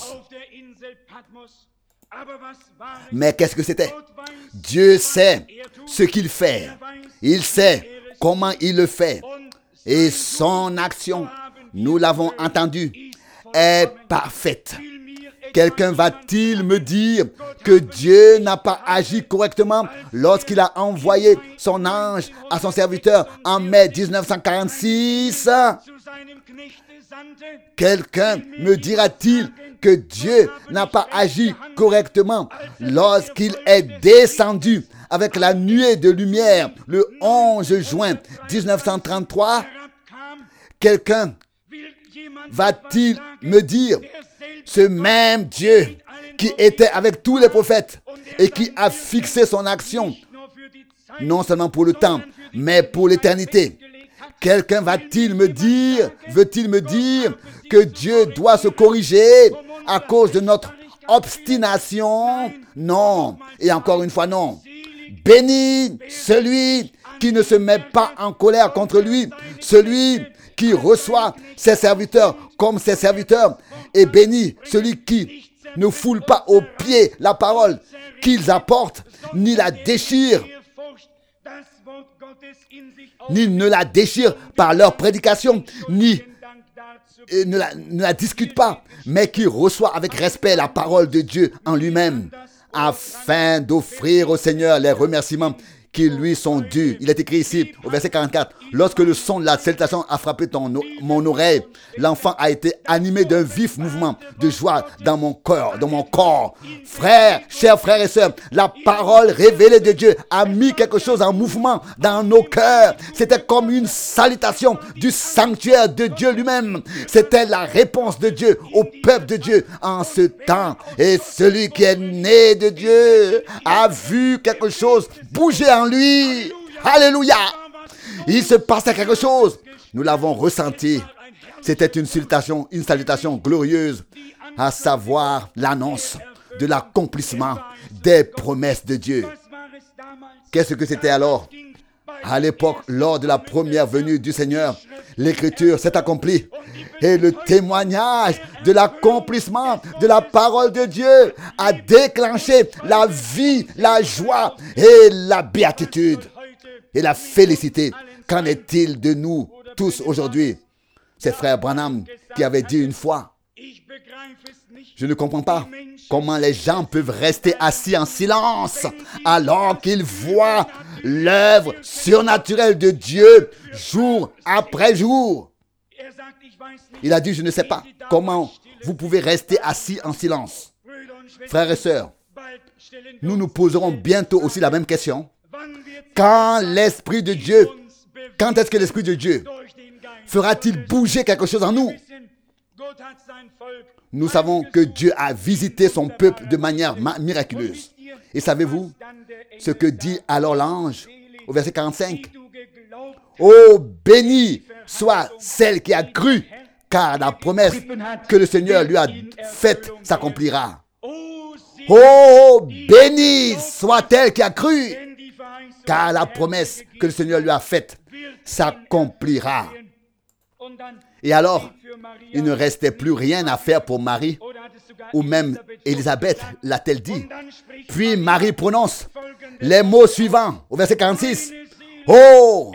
Mais qu'est-ce que c'était? Dieu sait ce qu'il fait. Il sait comment il le fait. Et son action, nous l'avons entendu, est parfaite. Quelqu'un va-t-il me dire que Dieu n'a pas agi correctement lorsqu'il a envoyé son ange à son serviteur en mai dix-neuf cent quarante-six? Quelqu'un me dira-t-il que Dieu n'a pas agi correctement lorsqu'il est descendu avec la nuée de lumière le onze juin dix-neuf cent trente-trois? Quelqu'un va-t-il me dire, ce même Dieu qui était avec tous les prophètes et qui a fixé son action, non seulement pour le temps, mais pour l'éternité. Quelqu'un va-t-il me dire, veut-il me dire que Dieu doit se corriger à cause de notre obstination? Non. Et encore une fois, non. Béni celui qui ne se met pas en colère contre lui, celui qui reçoit ses serviteurs comme ses serviteurs, et béni celui qui ne foule pas aux pieds la parole qu'ils apportent, ni la déchire, ni ne la déchire par leur prédication, ni ne la, ne la discute pas, mais qui reçoit avec respect la parole de Dieu en lui-même, afin d'offrir au Seigneur les remerciements qui lui sont dus. Il est écrit ici au verset quarante-quatre, lorsque le son de la salutation a frappé ton, mon oreille, l'enfant a été animé d'un vif mouvement de joie dans mon cœur, dans mon corps. Frères, chers frères et sœurs, la parole révélée de Dieu a mis quelque chose en mouvement dans nos cœurs. C'était comme une salutation du sanctuaire de Dieu lui-même. C'était la réponse de Dieu au peuple de Dieu en ce temps. Et celui qui est né de Dieu a vu quelque chose bouger en lui. Alléluia. Il se passait quelque chose. Nous l'avons ressenti. C'était une salutation, une salutation glorieuse, à savoir l'annonce de l'accomplissement des promesses de Dieu. Qu'est-ce que c'était alors? À l'époque, lors de la première venue du Seigneur, l'écriture s'est accomplie et le témoignage de l'accomplissement de la parole de Dieu a déclenché la vie, la joie et la béatitude et la félicité. Qu'en est-il de nous tous aujourd'hui? C'est frère Branham qui avait dit une fois, je ne comprends pas comment les gens peuvent rester assis en silence alors qu'ils voient l'œuvre surnaturelle de Dieu jour après jour. Il a dit, je ne sais pas comment vous pouvez rester assis en silence. Frères et sœurs, nous nous poserons bientôt aussi la même question. Quand l'Esprit de Dieu, quand est-ce que l'Esprit de Dieu fera-t-il bouger quelque chose en nous? Nous savons que Dieu a visité son peuple de manière miraculeuse. Et savez-vous ce que dit alors l'ange au verset quarante-cinq? Oh, béni soit celle qui a cru, car la promesse que le Seigneur lui a faite s'accomplira. Oh, béni soit-elle qui a cru, car la promesse que le Seigneur lui a faite s'accomplira. Et alors, il ne restait plus rien à faire pour Marie, ou même Élisabeth l'a-t-elle dit. Puis Marie prononce les mots suivants au verset quarante-six. Oh,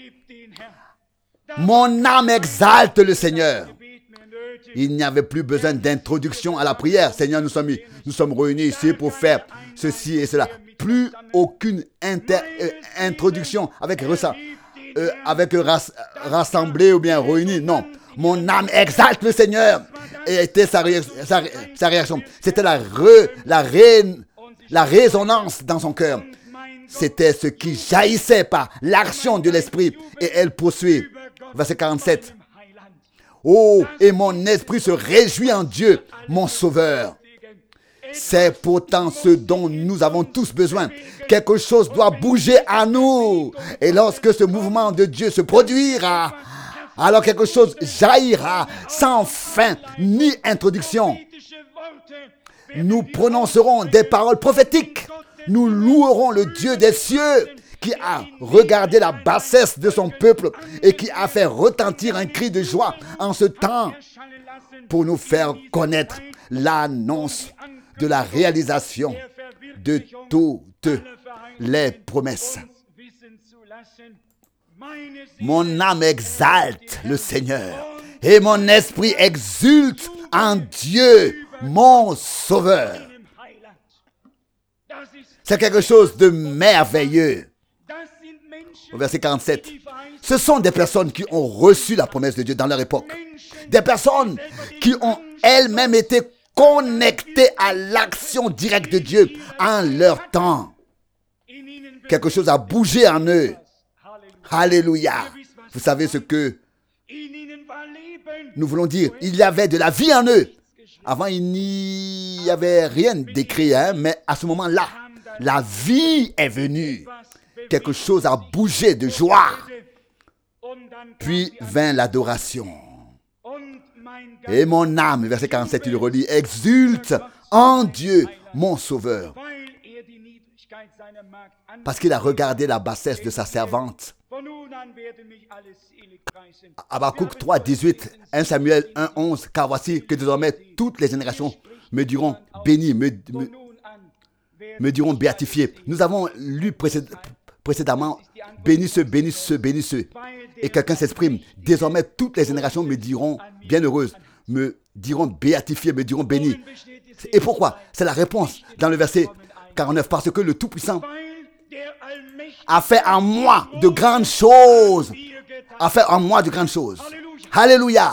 mon âme exalte le Seigneur. Il n'y avait plus besoin d'introduction à la prière. Seigneur, nous sommes, nous sommes réunis ici pour faire ceci et cela. Plus aucune inter, euh, introduction avec, euh, avec rass, rassemblé ou bien réuni. Non. Mon âme exalte le Seigneur. Et était sa, ré, sa, sa réaction. C'était la, re, la, ré, la résonance dans son cœur. C'était ce qui jaillissait par l'action de l'Esprit. Et elle poursuit. Verset quarante-sept. Oh, et mon esprit se réjouit en Dieu, mon Sauveur. C'est pourtant ce dont nous avons tous besoin. Quelque chose doit bouger à nous. Et lorsque ce mouvement de Dieu se produira, alors quelque chose jaillira sans fin ni introduction. Nous prononcerons des paroles prophétiques. Nous louerons le Dieu des cieux qui a regardé la bassesse de son peuple et qui a fait retentir un cri de joie en ce temps pour nous faire connaître l'annonce de la réalisation de toutes les promesses. Mon âme exalte le Seigneur et mon esprit exulte en Dieu, mon Sauveur. C'est quelque chose de merveilleux. Au verset quarante-sept. Ce sont des personnes qui ont reçu la promesse de Dieu dans leur époque. Des personnes qui ont elles-mêmes été connectées à l'action directe de Dieu en leur temps. Quelque chose a bougé en eux. Alléluia. Vous savez ce que nous voulons dire. Il y avait de la vie en eux. Avant, il n'y avait rien d'écrit, hein, mais à ce moment-là, la vie est venue. Quelque chose a bougé de joie. Puis vint l'adoration. Et mon âme, verset quarante-sept, il relit, exulte en Dieu, mon Sauveur. Parce qu'il a regardé la bassesse de sa servante. Habakkuk trois, dix-huit, premier Samuel un, onze, car voici que désormais toutes les générations me diront béni, me, me, me diront béatifié. Nous avons lu précéd, précédemment béni ce, béni ce, béni ce. Et quelqu'un s'exprime, désormais toutes les générations me diront bienheureuses, me diront béatifié, me diront béni. Et pourquoi? C'est la réponse dans le verset quarante-neuf, parce que le Tout-Puissant a fait en moi de grandes choses. A fait en moi de grandes choses. Alléluia.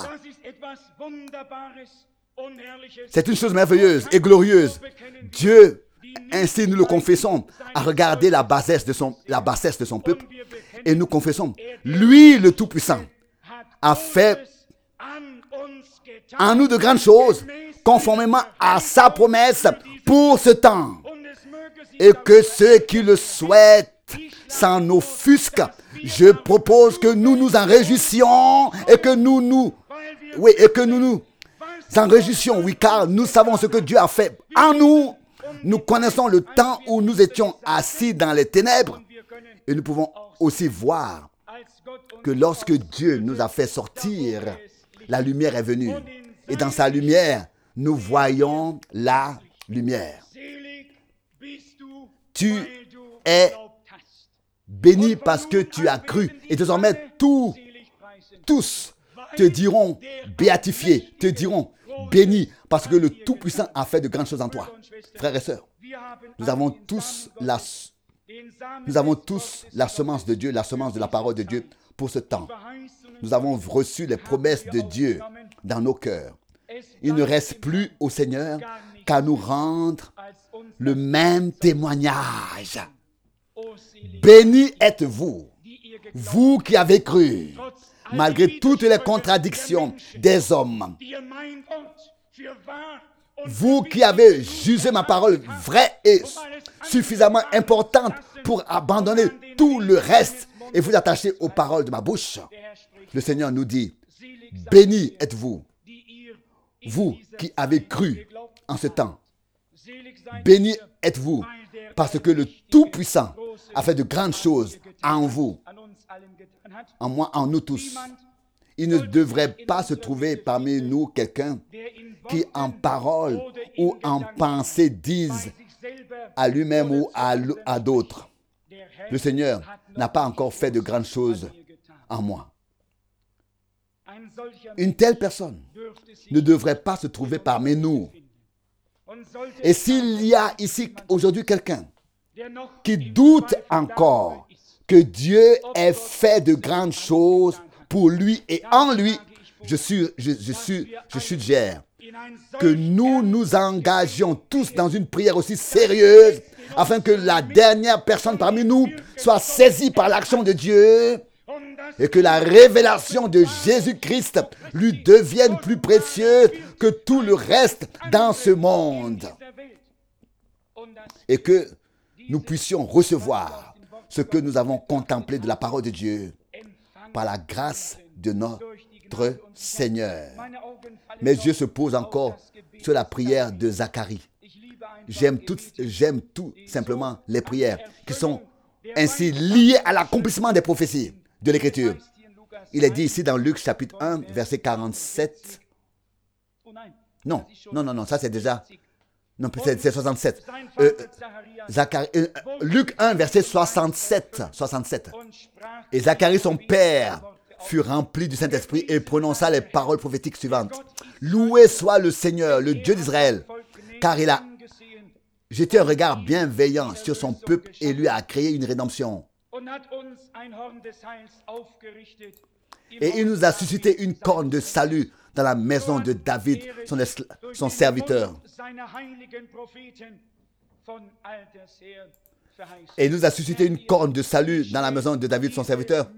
C'est une chose merveilleuse et glorieuse. Dieu, ainsi nous le confessons, a regardé la bassesse de son, la bassesse de son peuple. Et nous confessons, lui, le Tout-Puissant, a fait en nous de grandes choses, conformément à sa promesse pour ce temps. Et que ceux qui le souhaitent s'en offusquent. Je propose que nous nous en réjouissions et que nous nous, oui, et que nous nous en réjouissions, oui, car nous savons ce que Dieu a fait en nous. Nous connaissons le temps où nous étions assis dans les ténèbres et nous pouvons aussi voir que lorsque Dieu nous a fait sortir, la lumière est venue. Et dans sa lumière, nous voyons la lumière. Tu es béni parce que tu as cru. Et désormais, tous, tous te diront béatifié, te diront béni parce que le Tout-Puissant a fait de grandes choses en toi. Frères et sœurs, nous avons tous la, nous avons tous la semence de Dieu, la semence de la parole de Dieu pour ce temps. Nous avons reçu les promesses de Dieu dans nos cœurs. Il ne reste plus au Seigneur qu'à nous rendre le même témoignage. Béni êtes-vous, vous qui avez cru, malgré toutes les contradictions des hommes. Vous qui avez jugé ma parole vraie et suffisamment importante pour abandonner tout le reste et vous attacher aux paroles de ma bouche. Le Seigneur nous dit, béni êtes-vous, vous qui avez cru en ce temps. Béni êtes-vous, parce que le Tout-Puissant a fait de grandes choses en vous, en moi, en nous tous. Il ne devrait pas se trouver parmi nous quelqu'un qui en parole ou en pensée dise à lui-même ou à, à d'autres, le Seigneur n'a pas encore fait de grandes choses en moi. Une telle personne ne devrait pas se trouver parmi nous. Et s'il y a ici aujourd'hui quelqu'un qui doute encore que Dieu ait fait de grandes choses pour lui et en lui, je, suis, je, je, suis, je suggère que nous nous engagions tous dans une prière aussi sérieuse afin que la dernière personne parmi nous soit saisie par l'action de Dieu et que la révélation de Jésus-Christ lui devienne plus précieuse que tout le reste dans ce monde et que nous puissions recevoir ce que nous avons contemplé de la parole de Dieu par la grâce de notre Seigneur. Mes yeux se posent encore sur la prière de Zacharie. J'aime tout, j'aime tout simplement les prières qui sont ainsi liées à l'accomplissement des prophéties de l'Écriture. Il est dit ici dans Luc chapitre un, verset quarante-sept. Non, non, non, non, ça c'est déjà... Non, c'est, c'est soixante-sept. Euh, Zacharie, euh, Luc un, verset soixante-sept. soixante-sept. Et Zacharie, son père, fut rempli du Saint-Esprit et prononça les paroles prophétiques suivantes. Loué soit le Seigneur, le Dieu d'Israël, car il a jeté un regard bienveillant sur son peuple et lui a créé une rédemption. Et il nous a suscité une corne de salut dans la maison de David, son, escl- son serviteur. Et il nous a suscité une corne de salut dans la maison de David, son serviteur.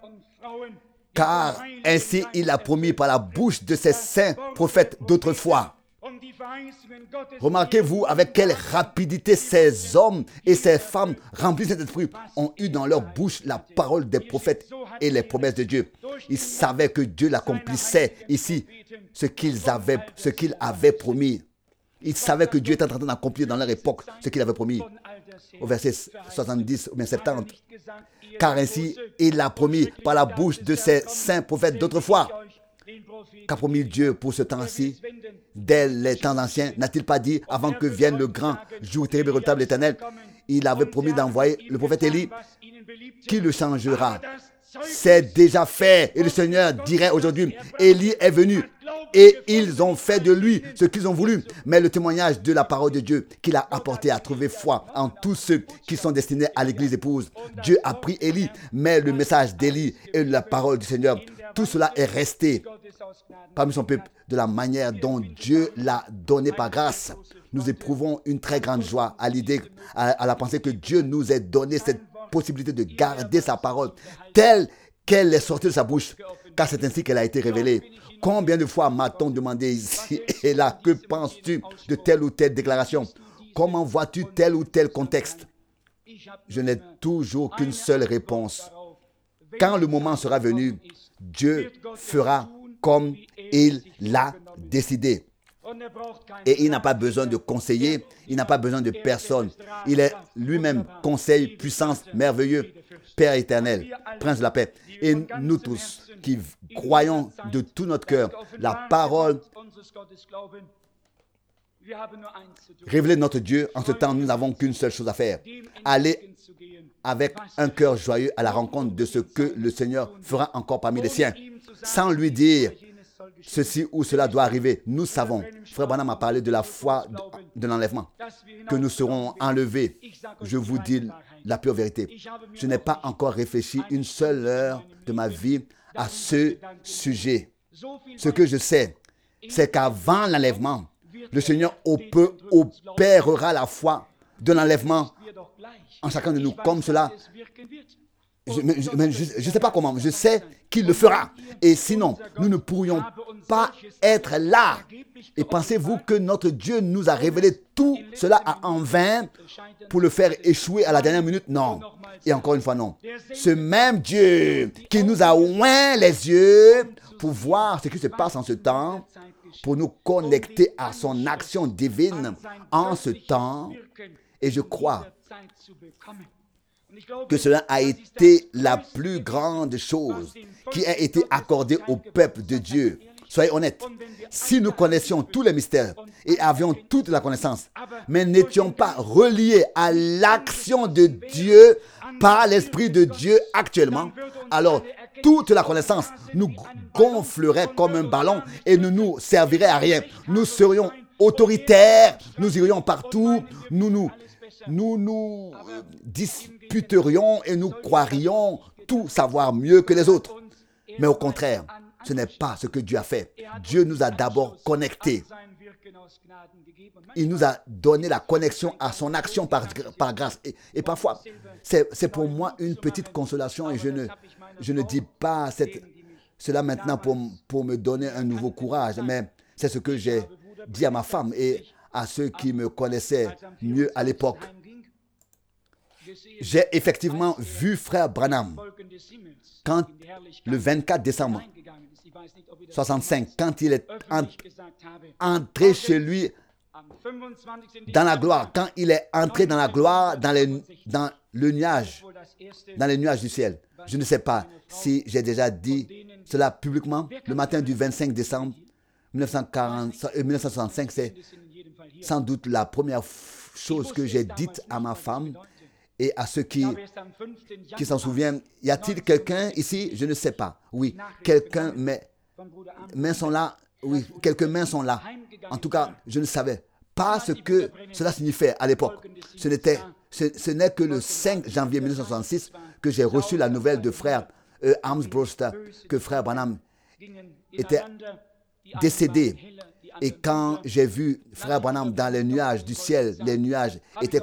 Car ainsi il a promis par la bouche de ses saints prophètes d'autrefois. Remarquez-vous avec quelle rapidité ces hommes et ces femmes remplis de cet esprit ont eu dans leur bouche la parole des prophètes et les promesses de Dieu. Ils savaient que Dieu l'accomplissait ici, ce qu'ils avaient, ce qu'il avait promis. Ils savaient que Dieu était en train d'accomplir dans leur époque ce qu'il avait promis. Au verset soixante-dix ou bien soixante-dix. Car ainsi il a promis par la bouche de ses saints prophètes d'autrefois. Qu'a promis Dieu pour ce temps-ci, dès les temps anciens, n'a-t-il pas dit, avant que vienne le grand jour terrible et redoutable éternel, il avait promis d'envoyer le prophète Élie, qui le changera. C'est déjà fait. Et le Seigneur dirait aujourd'hui, Élie est venu et ils ont fait de lui ce qu'ils ont voulu. Mais le témoignage de la parole de Dieu qu'il a apporté a trouvé foi en tous ceux qui sont destinés à l'église épouse. Dieu a pris Élie, mais le message d'Élie et la parole du Seigneur, tout cela est resté parmi son peuple de la manière dont Dieu l'a donné par grâce. Nous éprouvons une très grande joie à l'idée, à, à la pensée que Dieu nous ait donné cette possibilité de garder sa parole telle qu'elle est sortie de sa bouche, car c'est ainsi qu'elle a été révélée. Combien de fois m'a-t-on demandé ici et là, que penses-tu de telle ou telle déclaration? Comment vois-tu tel ou tel contexte? Je n'ai toujours qu'une seule réponse. Quand le moment sera venu, Dieu fera comme il l'a décidé. Et il n'a pas besoin de conseiller, il n'a pas besoin de personne. Il est lui-même conseil, puissance, merveilleux, Père éternel, Prince de la paix. Et nous tous qui croyons de tout notre cœur la parole révéler notre Dieu, en ce temps, nous n'avons qu'une seule chose à faire. Aller avec un cœur joyeux à la rencontre de ce que le Seigneur fera encore parmi les siens, sans lui dire ceci ou cela doit arriver. Nous savons, Frère Branham a parlé de la foi de, de l'enlèvement, que nous serons enlevés. Je vous dis la pure vérité. Je n'ai pas encore réfléchi une seule heure de ma vie à ce sujet. Ce que je sais, c'est qu'avant l'enlèvement, le Seigneur opérera la foi de l'enlèvement en chacun de nous, comme cela. Je ne sais pas comment, je sais qu'il le fera. Et sinon, nous ne pourrions pas être là. Et pensez-vous que notre Dieu nous a révélé tout cela en vain pour le faire échouer à la dernière minute? Non. Et encore une fois, non. Ce même Dieu qui nous a oint les yeux pour voir ce qui se passe en ce temps, pour nous connecter à son action divine en ce temps. Et je crois que cela a été la plus grande chose qui a été accordée au peuple de Dieu. Soyez honnêtes, si nous connaissions tous les mystères et avions toute la connaissance, mais n'étions pas reliés à l'action de Dieu par l'Esprit de Dieu actuellement, alors toute la connaissance nous gonflerait comme un ballon et ne nous servirait à rien. Nous serions autoritaires, nous irions partout, nous nous, nous, nous disputerions et nous croirions tout savoir mieux que les autres. Mais au contraire, Ce n'est pas ce que Dieu a fait. Dieu nous a d'abord connectés. Il nous a donné la connexion à son action par, par grâce. Et, et parfois, c'est, c'est pour moi une petite consolation et je ne, je ne dis pas cette, cela maintenant pour, pour me donner un nouveau courage, mais c'est ce que j'ai dit à ma femme et à ceux qui me connaissaient mieux à l'époque. J'ai effectivement vu frère Branham quand le vingt-quatre décembre soixante-cinq, quand il est en, entré chez lui dans la gloire, quand il est entré dans la gloire, dans, les, dans le nuage, dans les nuages du ciel. Je ne sais pas si j'ai déjà dit cela publiquement. Le matin du vingt-cinq décembre mille neuf cent quarante, mille neuf cent soixante-cinq, c'est sans doute la première chose que j'ai dite à ma femme et à ceux qui, qui s'en souviennent. Y a-t-il quelqu'un ici? Je ne sais pas. Oui, quelqu'un, mais mains sont là. Oui, quelques mains sont là. En tout cas, je ne savais pas ce que cela signifiait à l'époque. Ce n'était, ce, ce n'est que le cinq janvier mille neuf cent soixante-six que j'ai reçu la nouvelle de frère euh, Armsbrust, que frère Branham était décédé. Et quand j'ai vu frère Branham dans les nuages du ciel, les nuages étaient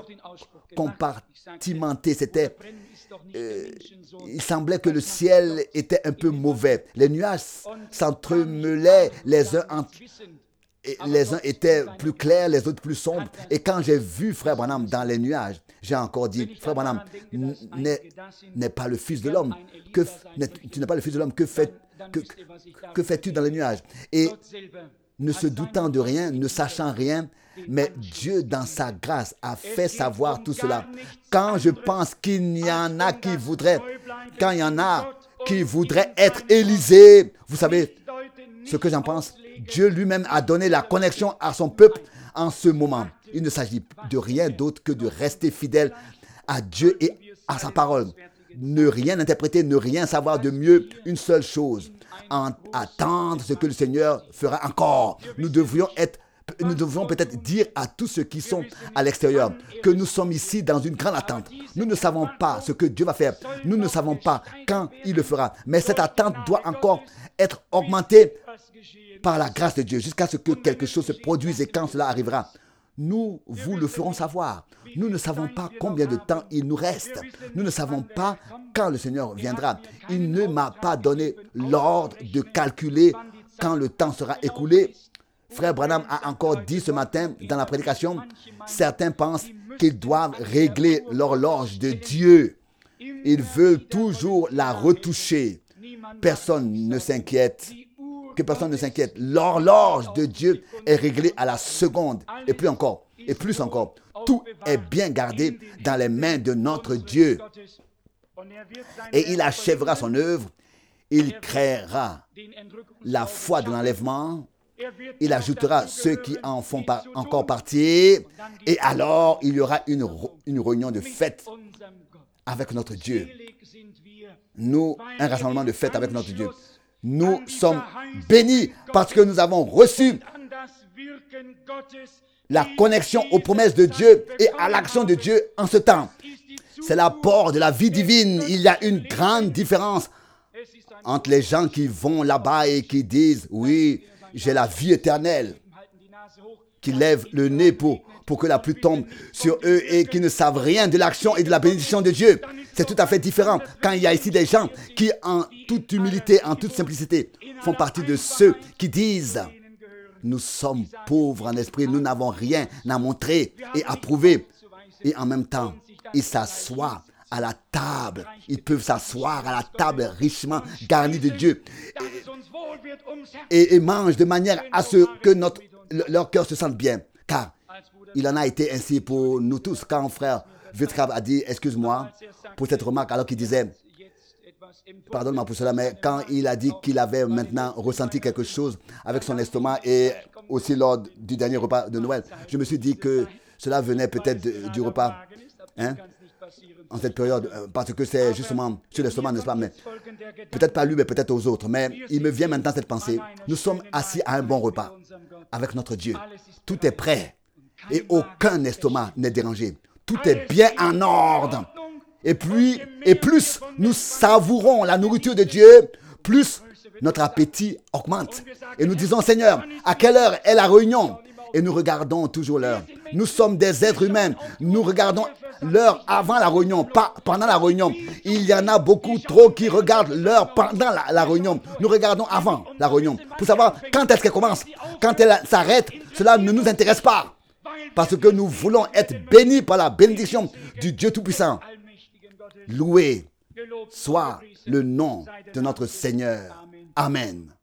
compartimentés. C'était, euh, il semblait que le ciel était un peu mauvais. Les nuages s'entremêlaient les uns entre et les uns étaient plus clairs, les autres plus sombres. Et quand j'ai vu frère Branham dans les nuages, j'ai encore dit, frère Branham n'est, n'est pas le fils de l'homme. Que, tu n'es pas le fils de l'homme. Que, fait, que, que fais-tu dans les nuages? Et ne se doutant de rien, ne sachant rien, mais Dieu, dans sa grâce, a fait savoir tout cela. Quand je pense qu'il y en a qui voudraient, quand il y en a qui voudraient être Élisée, vous savez ce que j'en pense? Dieu lui-même a donné la connexion à son peuple en ce moment. Il ne s'agit de rien d'autre que de rester fidèle à Dieu et à sa parole. Ne rien interpréter, ne rien savoir de mieux. Une seule chose, en attendre ce que le Seigneur fera encore. Nous devrions être Nous devons peut-être dire à tous ceux qui sont à l'extérieur que nous sommes ici dans une grande attente. Nous ne savons pas ce que Dieu va faire. Nous ne savons pas quand il le fera. Mais cette attente doit encore être augmentée par la grâce de Dieu jusqu'à ce que quelque chose se produise. Et quand cela arrivera, nous vous le ferons savoir. Nous ne savons pas combien de temps il nous reste. Nous ne savons pas quand le Seigneur viendra. Il ne m'a pas donné l'ordre de calculer quand le temps sera écoulé. Frère Branham a encore dit ce matin dans la prédication, certains pensent qu'ils doivent régler l'horloge de Dieu. Ils veulent toujours la retoucher. Personne ne s'inquiète. Que personne ne s'inquiète. L'horloge de Dieu est réglée à la seconde. Et plus encore. Et plus encore. Tout est bien gardé dans les mains de notre Dieu. Et il achèvera son œuvre. Il créera la foi de l'enlèvement. Il ajoutera ceux qui en font par, encore partie. Et alors, il y aura une, une réunion de fête avec notre Dieu. Nous, un rassemblement de fête avec notre Dieu. Nous sommes bénis parce que nous avons reçu la connexion aux promesses de Dieu et à l'action de Dieu en ce temps. C'est l'apport de la vie divine. Il y a une grande différence entre les gens qui vont là-bas et qui disent, oui, j'ai la vie éternelle, qui lèvent le nez pour, pour que la pluie tombe sur eux et qui ne savent rien de l'action et de la bénédiction de Dieu. C'est tout à fait différent quand il y a ici des gens qui, en toute humilité, en toute simplicité, font partie de ceux qui disent « Nous sommes pauvres en esprit, nous n'avons rien à montrer et à prouver. » Et en même temps, ils s'assoient à la table. Ils peuvent s'asseoir à la table richement garnie de Dieu et, et, et mangent de manière à ce que notre, leur cœur se sente bien. Car il en a été ainsi pour nous tous. Quand frère Vitrab a dit, excuse-moi pour cette remarque, alors qu'il disait, pardonne-moi pour cela, mais quand il a dit qu'il avait maintenant ressenti quelque chose avec son estomac et aussi lors du dernier repas de Noël, je me suis dit que cela venait peut-être de, du repas, hein, en cette période, parce que c'est justement sur l'estomac, n'est-ce pas, mais peut-être pas lui, mais peut-être aux autres. Mais il me vient maintenant cette pensée. Nous sommes assis à un bon repas avec notre Dieu. Tout est prêt et aucun estomac n'est dérangé. Tout est bien en ordre. Et puis, et plus nous savourons la nourriture de Dieu, plus notre appétit augmente. Et nous disons, Seigneur, à quelle heure est la réunion? Et nous regardons toujours l'heure. Nous sommes des êtres humains. Nous regardons l'heure avant la réunion, pas pendant la réunion. Il y en a beaucoup trop qui regardent l'heure pendant la, la réunion. Nous regardons avant la réunion pour savoir quand est-ce qu'elle commence. Quand elle s'arrête, cela ne nous intéresse pas. Parce que nous voulons être bénis par la bénédiction du Dieu Tout-Puissant. Loué soit le nom de notre Seigneur. Amen.